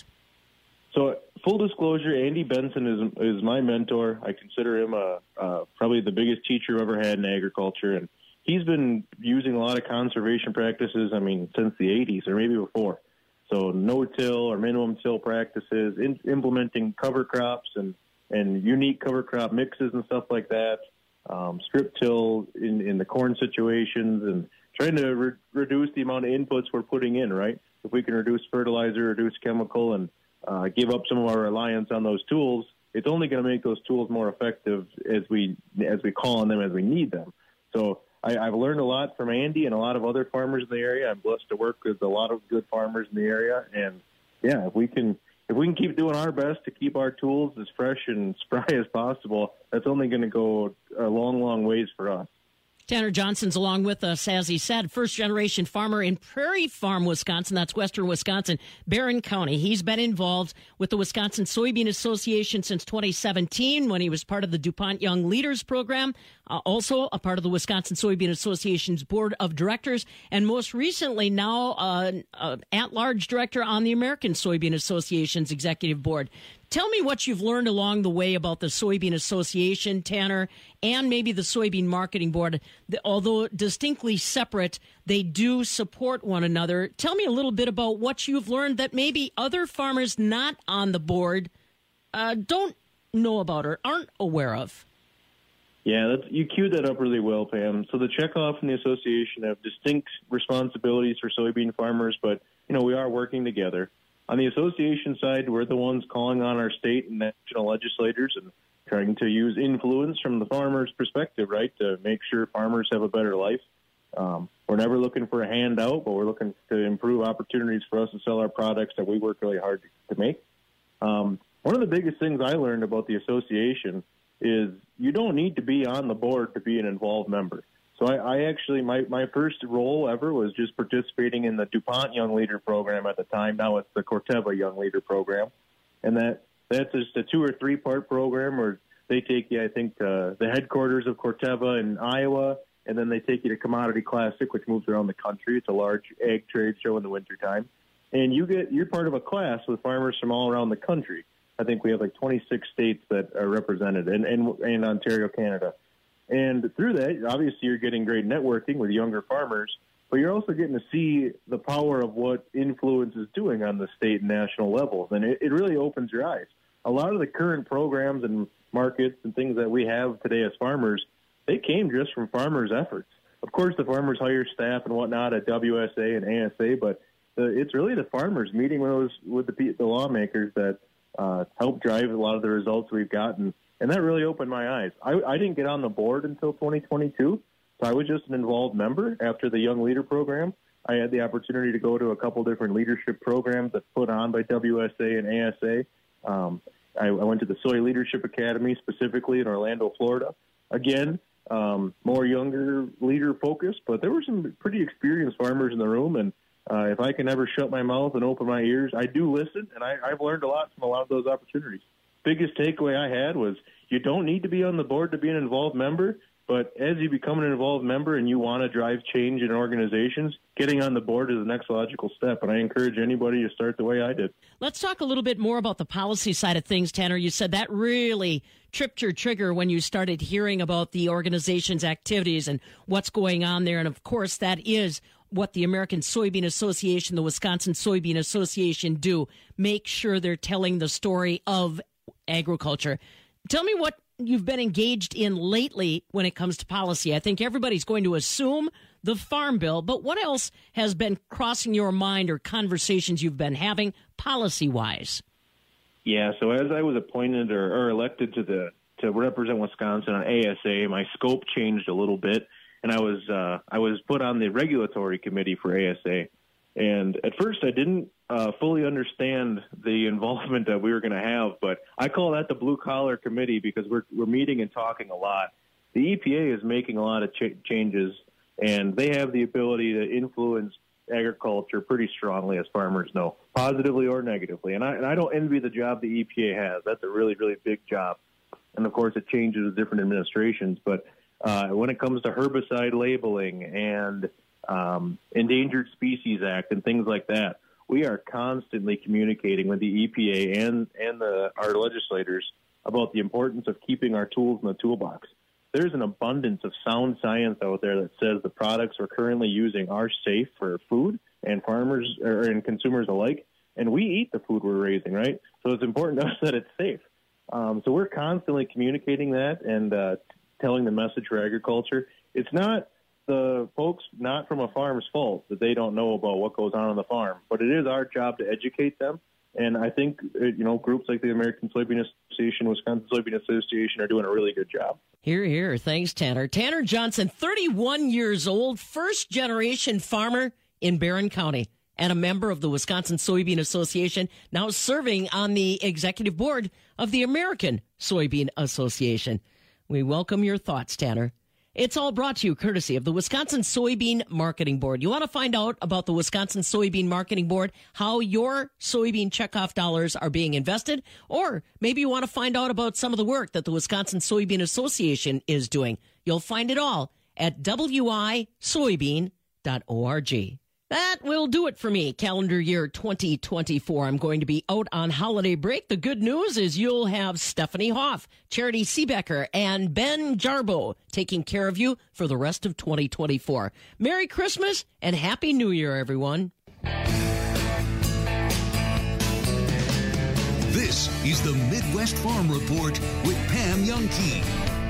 So, full disclosure, Andy Benson is is my mentor. I consider him a, uh, probably the biggest teacher I've ever had in agriculture, and he's been using a lot of conservation practices, I mean, since the eighties or maybe before. So no-till or minimum till practices, in, implementing cover crops and, and unique cover crop mixes and stuff like that, um, strip till in, in the corn situations, and trying to re- reduce the amount of inputs we're putting in, right? If we can reduce fertilizer, reduce chemical, and uh, give up some of our reliance on those tools, it's only going to make those tools more effective as we as we call on them as we need them. So I, I've learned a lot from Andy and a lot of other farmers in the area. I'm blessed to work with a lot of good farmers in the area. And, yeah, if we can if we can keep doing our best to keep our tools as fresh and spry as possible, that's only going to go a long, long ways for us. Tanner Johnson's along with us, as he said, first-generation farmer in Prairie Farm, Wisconsin. That's western Wisconsin, Barron County. He's been involved with the Wisconsin Soybean Association since twenty seventeen when he was part of the DuPont Young Leaders Program, uh, also a part of the Wisconsin Soybean Association's Board of Directors, and most recently now uh, uh, at-large director on the American Soybean Association's Executive Board. Tell me what you've learned along the way about the Soybean Association, Tanner, and maybe the Soybean Marketing Board. Although distinctly separate, they do support one another. Tell me a little bit about what you've learned that maybe other farmers not on the board uh, don't know about or aren't aware of. Yeah, that's, you queued that up really well, Pam. So the Checkoff and the association have distinct responsibilities for soybean farmers, but, you know, we are working together. On the association side, we're the ones calling on our state and national legislators and trying to use influence from the farmer's perspective, right, to make sure farmers have a better life. Um, we're never looking for a handout, but we're looking to improve opportunities for us to sell our products that we work really hard to make. Um, one of the biggest things I learned about the association is you don't need to be on the board to be an involved member. So I, I actually, my, my first role ever was just participating in the DuPont Young Leader Program at the time. Now it's the Corteva Young Leader Program. And that that's just a two- or three-part program where they take you, I think, uh, the headquarters of Corteva in Iowa, and then they take you to Commodity Classic, which moves around the country. It's a large ag trade show in the wintertime. And you get, you're part of a class with farmers from all around the country. I think we have like twenty-six states that are represented, and, and, and Ontario, Canada. And through that, obviously, you're getting great networking with younger farmers, but you're also getting to see the power of what influence is doing on the state and national levels. And it, it really opens your eyes. A lot of the current programs and markets and things that we have today as farmers, they came just from farmers' efforts. Of course, the farmers hire staff and whatnot at W S A and A S A, but the, it's really the farmers meeting with, those, with the, the lawmakers that uh, help drive a lot of the results we've gotten. And that really opened my eyes. I, I didn't get on the board until twenty twenty-two, so I was just an involved member after the Young Leader Program. I had the opportunity to go to a couple different leadership programs that's put on by W S A and A S A. Um, I, I went to the Soy Leadership Academy, specifically in Orlando, Florida. Again, um, more younger leader focused, but there were some pretty experienced farmers in the room, and uh, if I can ever shut my mouth and open my ears, I do listen, and I, I've learned a lot from a lot of those opportunities. Biggest takeaway I had was you don't need to be on the board to be an involved member, but as you become an involved member and you want to drive change in organizations, getting on the board is the next logical step, and I encourage anybody to start the way I did. Let's talk a little bit more about the policy side of things, Tanner. You said that really tripped your trigger when you started hearing about the organization's activities and what's going on there, and of course that is what the American Soybean Association, the Wisconsin Soybean Association do, make sure they're telling the story of agriculture. Tell me what you've been engaged in lately when it comes to policy. I think everybody's going to assume the Farm Bill, but what else has been crossing your mind or conversations you've been having policy-wise? Yeah, so as I was appointed or, or elected to the to represent Wisconsin on A S A, my scope changed a little bit, and I was uh, I was put on the regulatory committee for A S A. And at first, I didn't uh, fully understand the involvement that we were going to have, but I call that the blue-collar committee because we're we're meeting and talking a lot. The E P A is making a lot of ch- changes, and they have the ability to influence agriculture pretty strongly, as farmers know, positively or negatively. And I, and I don't envy the job the E P A has. That's a really, really big job. And, of course, it changes with different administrations. But uh, when it comes to herbicide labeling and Um, Endangered Species Act and things like that, we are constantly communicating with the E P A and, and the, our legislators about the importance of keeping our tools in the toolbox. There's an abundance of sound science out there that says the products we're currently using are safe for food and farmers or, and consumers alike, and we eat the food we're raising, right? So it's important to us that it's safe. Um, so we're constantly communicating that and uh, telling the message for agriculture. It's not the folks not from a farm's fault that they don't know about what goes on on the farm, but it is our job to educate them And I think, you know, groups like the American Soybean Association, Wisconsin Soybean Association are doing a really good job. Here, here. Thanks, Tanner. Tanner Johnson, thirty-one years old, first-generation farmer in Barron County and a member of the Wisconsin Soybean Association, now serving on the executive board of the American Soybean Association. We welcome your thoughts, Tanner. It's all brought to you courtesy of the Wisconsin Soybean Marketing Board. You want to find out about the Wisconsin Soybean Marketing Board, how your soybean checkoff dollars are being invested, or maybe you want to find out about some of the work that the Wisconsin Soybean Association is doing. You'll find it all at w i soybean dot org. That will do it for me. Calendar year twenty twenty-four. I'm going to be out on holiday break. The good news is you'll have Stephanie Hoff, Charity Seebecker, and Ben Jarbo taking care of you for the rest of twenty twenty-four. Merry Christmas and Happy New Year, everyone. This is the Midwest Farm Report with Pam Youngkey.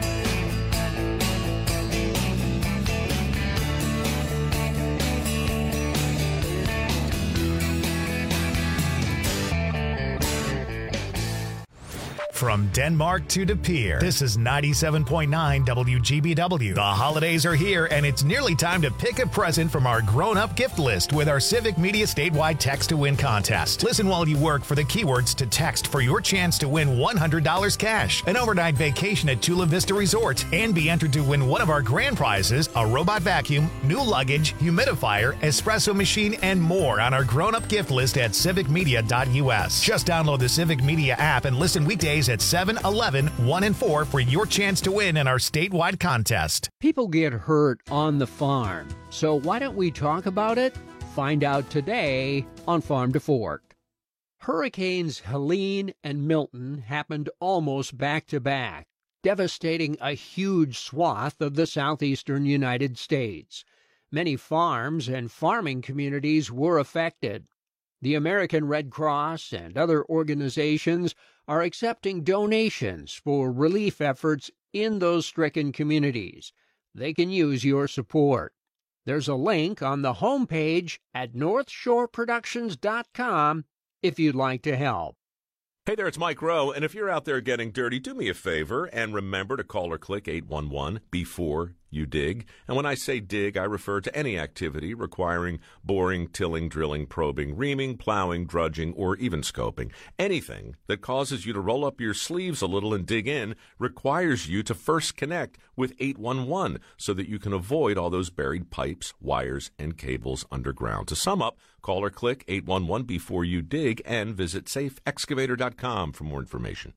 From Denmark to De Pere, this is ninety-seven point nine W G B W. The holidays are here, and it's nearly time to pick a present from our grown-up gift list with our Civic Media statewide Text to Win contest. Listen while you work for the keywords to text for your chance to win one hundred dollars cash, an overnight vacation at Chula Vista Resort, and be entered to win one of our grand prizes, a robot vacuum, new luggage, humidifier, espresso machine, and more on our grown-up gift list at civic media dot u s. Just download the Civic Media app and listen weekdays at seven, eleven, one, and four for your chance to win in our statewide contest. People get hurt on the farm, so why don't we talk about it? Find out today on Farm to Fork. Hurricanes Helene and Milton happened almost back-to-back, devastating a huge swath of the southeastern United States. Many farms and farming communities were affected. The American Red Cross and other organizations are accepting donations for relief efforts in those stricken communities. They can use your support. There's a link on the homepage at north shore productions dot com if you'd like to help. Hey there, it's Mike Rowe, and if you're out there getting dirty, do me a favor and remember to call or click eight one one before you dig. And when I say dig, I refer to any activity requiring boring, tilling, drilling, probing, reaming, plowing, drudging, or even scoping. Anything that causes you to roll up your sleeves a little and dig in requires you to first connect with eight one one so that you can avoid all those buried pipes, wires, and cables underground. To sum up, call or click eight one one before you dig and visit safe excavator dot com for more information.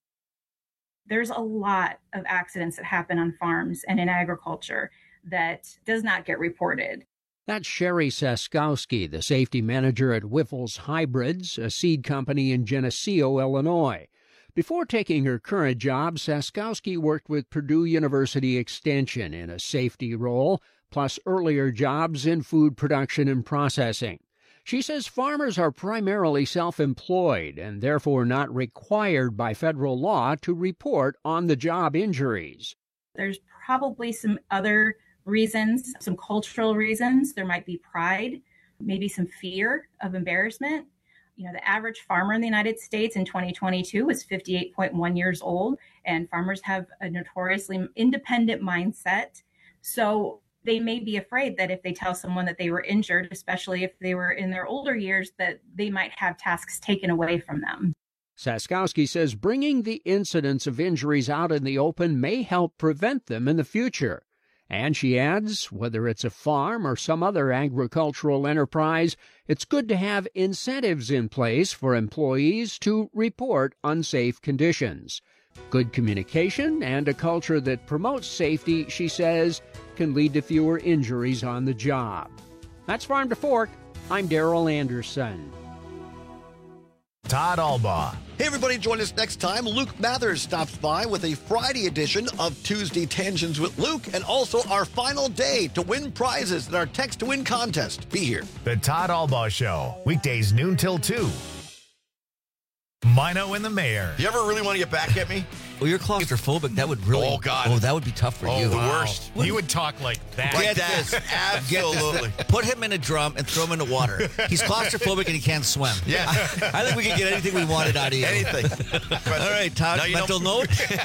There's a lot of accidents that happen on farms and in agriculture that does not get reported. That's Sherry Saskowski, the safety manager at Wiffles Hybrids, a seed company in Geneseo, Illinois. Before taking her current job, Saskowski worked with Purdue University Extension in a safety role, plus earlier jobs in food production and processing. She says farmers are primarily self-employed and therefore not required by federal law to report on-the-job injuries. There's probably some other reasons, some cultural reasons. There might be pride, maybe some fear of embarrassment. You know, the average farmer in the United States in twenty twenty-two was fifty-eight point one years old, and farmers have a notoriously independent mindset. So they may be afraid that if they tell someone that they were injured, especially if they were in their older years, that they might have tasks taken away from them. Saskowski says bringing the incidence of injuries out in the open may help prevent them in the future. And she adds, whether it's a farm or some other agricultural enterprise, it's good to have incentives in place for employees to report unsafe conditions. Good communication and a culture that promotes safety, she says, can lead to fewer injuries on the job. That's Farm to Fork. I'm Darrell Anderson. Todd Albaugh. Hey, everybody, join us next time. Luke Mathers stops by with a Friday edition of Tuesday Tangents with Luke, and also our final day to win prizes in our Text to Win contest. Be here. The Todd Albaugh Show, weekdays noon till two. Mino and the Mayor. You ever really want to get back at me? Well, you're claustrophobic. That would really. Oh, God. Oh, that would be tough for Oh, you. the worst. You would talk like that. Like Get that. this. Absolutely. Get this. Put him in a drum and throw him in the water. He's claustrophobic and he can't swim. Yeah. I, I think we can get anything we wanted out of you. Anything. All right, Todd, Now you mental note.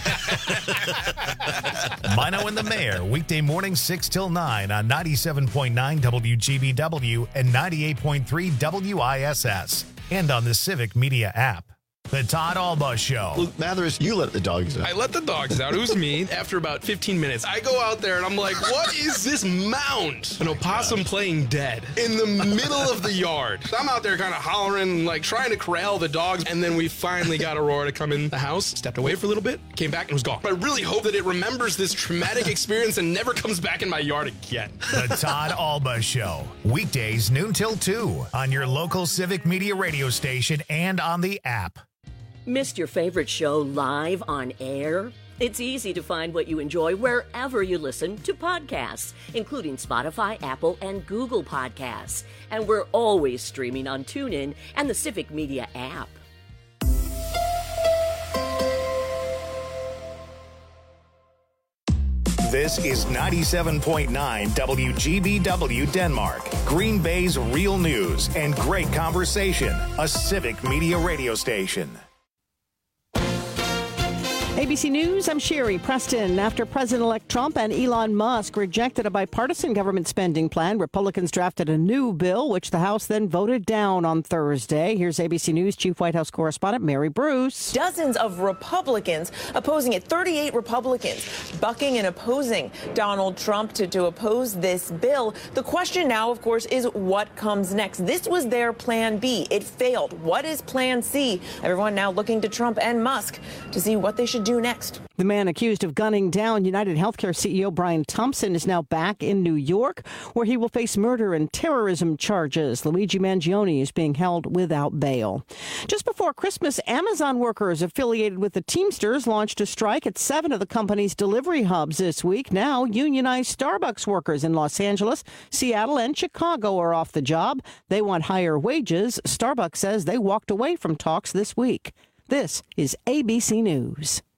Mino and the Mayor, weekday morning six till nine on ninety-seven point nine W G B W and ninety-eight point three W I S S. And on the Civic Media app. The Todd Alba Show. Luke Mathers, you let the dogs out. I let the dogs out. It was me. After about fifteen minutes, I go out there and I'm like, what is this mound? An opossum playing dead in the middle of the yard. So I'm out there kind of hollering, like trying to corral the dogs. And then we finally got Aurora to come in the house, stepped away for a little bit, came back and was gone. But I really hope that it remembers this traumatic experience and never comes back in my yard again. The Todd Alba Show. Weekdays noon till two on your local Civic Media radio station and on the app. Missed your favorite show live on air? It's easy to find what you enjoy wherever you listen to podcasts, including Spotify, Apple, and Google Podcasts. And we're always streaming on TuneIn and the Civic Media app. This is ninety-seven point nine W G B W Denmark, Green Bay's real news and great conversation, a Civic Media radio station. A B C News, I'm Sherry Preston. After President-elect Trump and Elon Musk rejected a bipartisan government spending plan, Republicans drafted a new bill, which the House then voted down on Thursday. Here's A B C News Chief White House correspondent Mary Bruce. Dozens of Republicans opposing it, thirty-eight Republicans bucking and opposing Donald Trump to, to oppose this bill. The question now, of course, is what comes next? This was their plan B. It failed. What is plan C? Everyone now looking to Trump and Musk to see what they should do next. The man accused of gunning down United Healthcare C E O Brian Thompson is now back in New York, where he will face murder and terrorism charges. Luigi Mangione is being held without bail. Just before Christmas, Amazon workers affiliated with the Teamsters launched a strike at seven of the company's delivery hubs this week. Now, unionized Starbucks workers in Los Angeles, Seattle, and Chicago are off the job. They want higher wages. Starbucks says they walked away from talks this week. This is A B C News.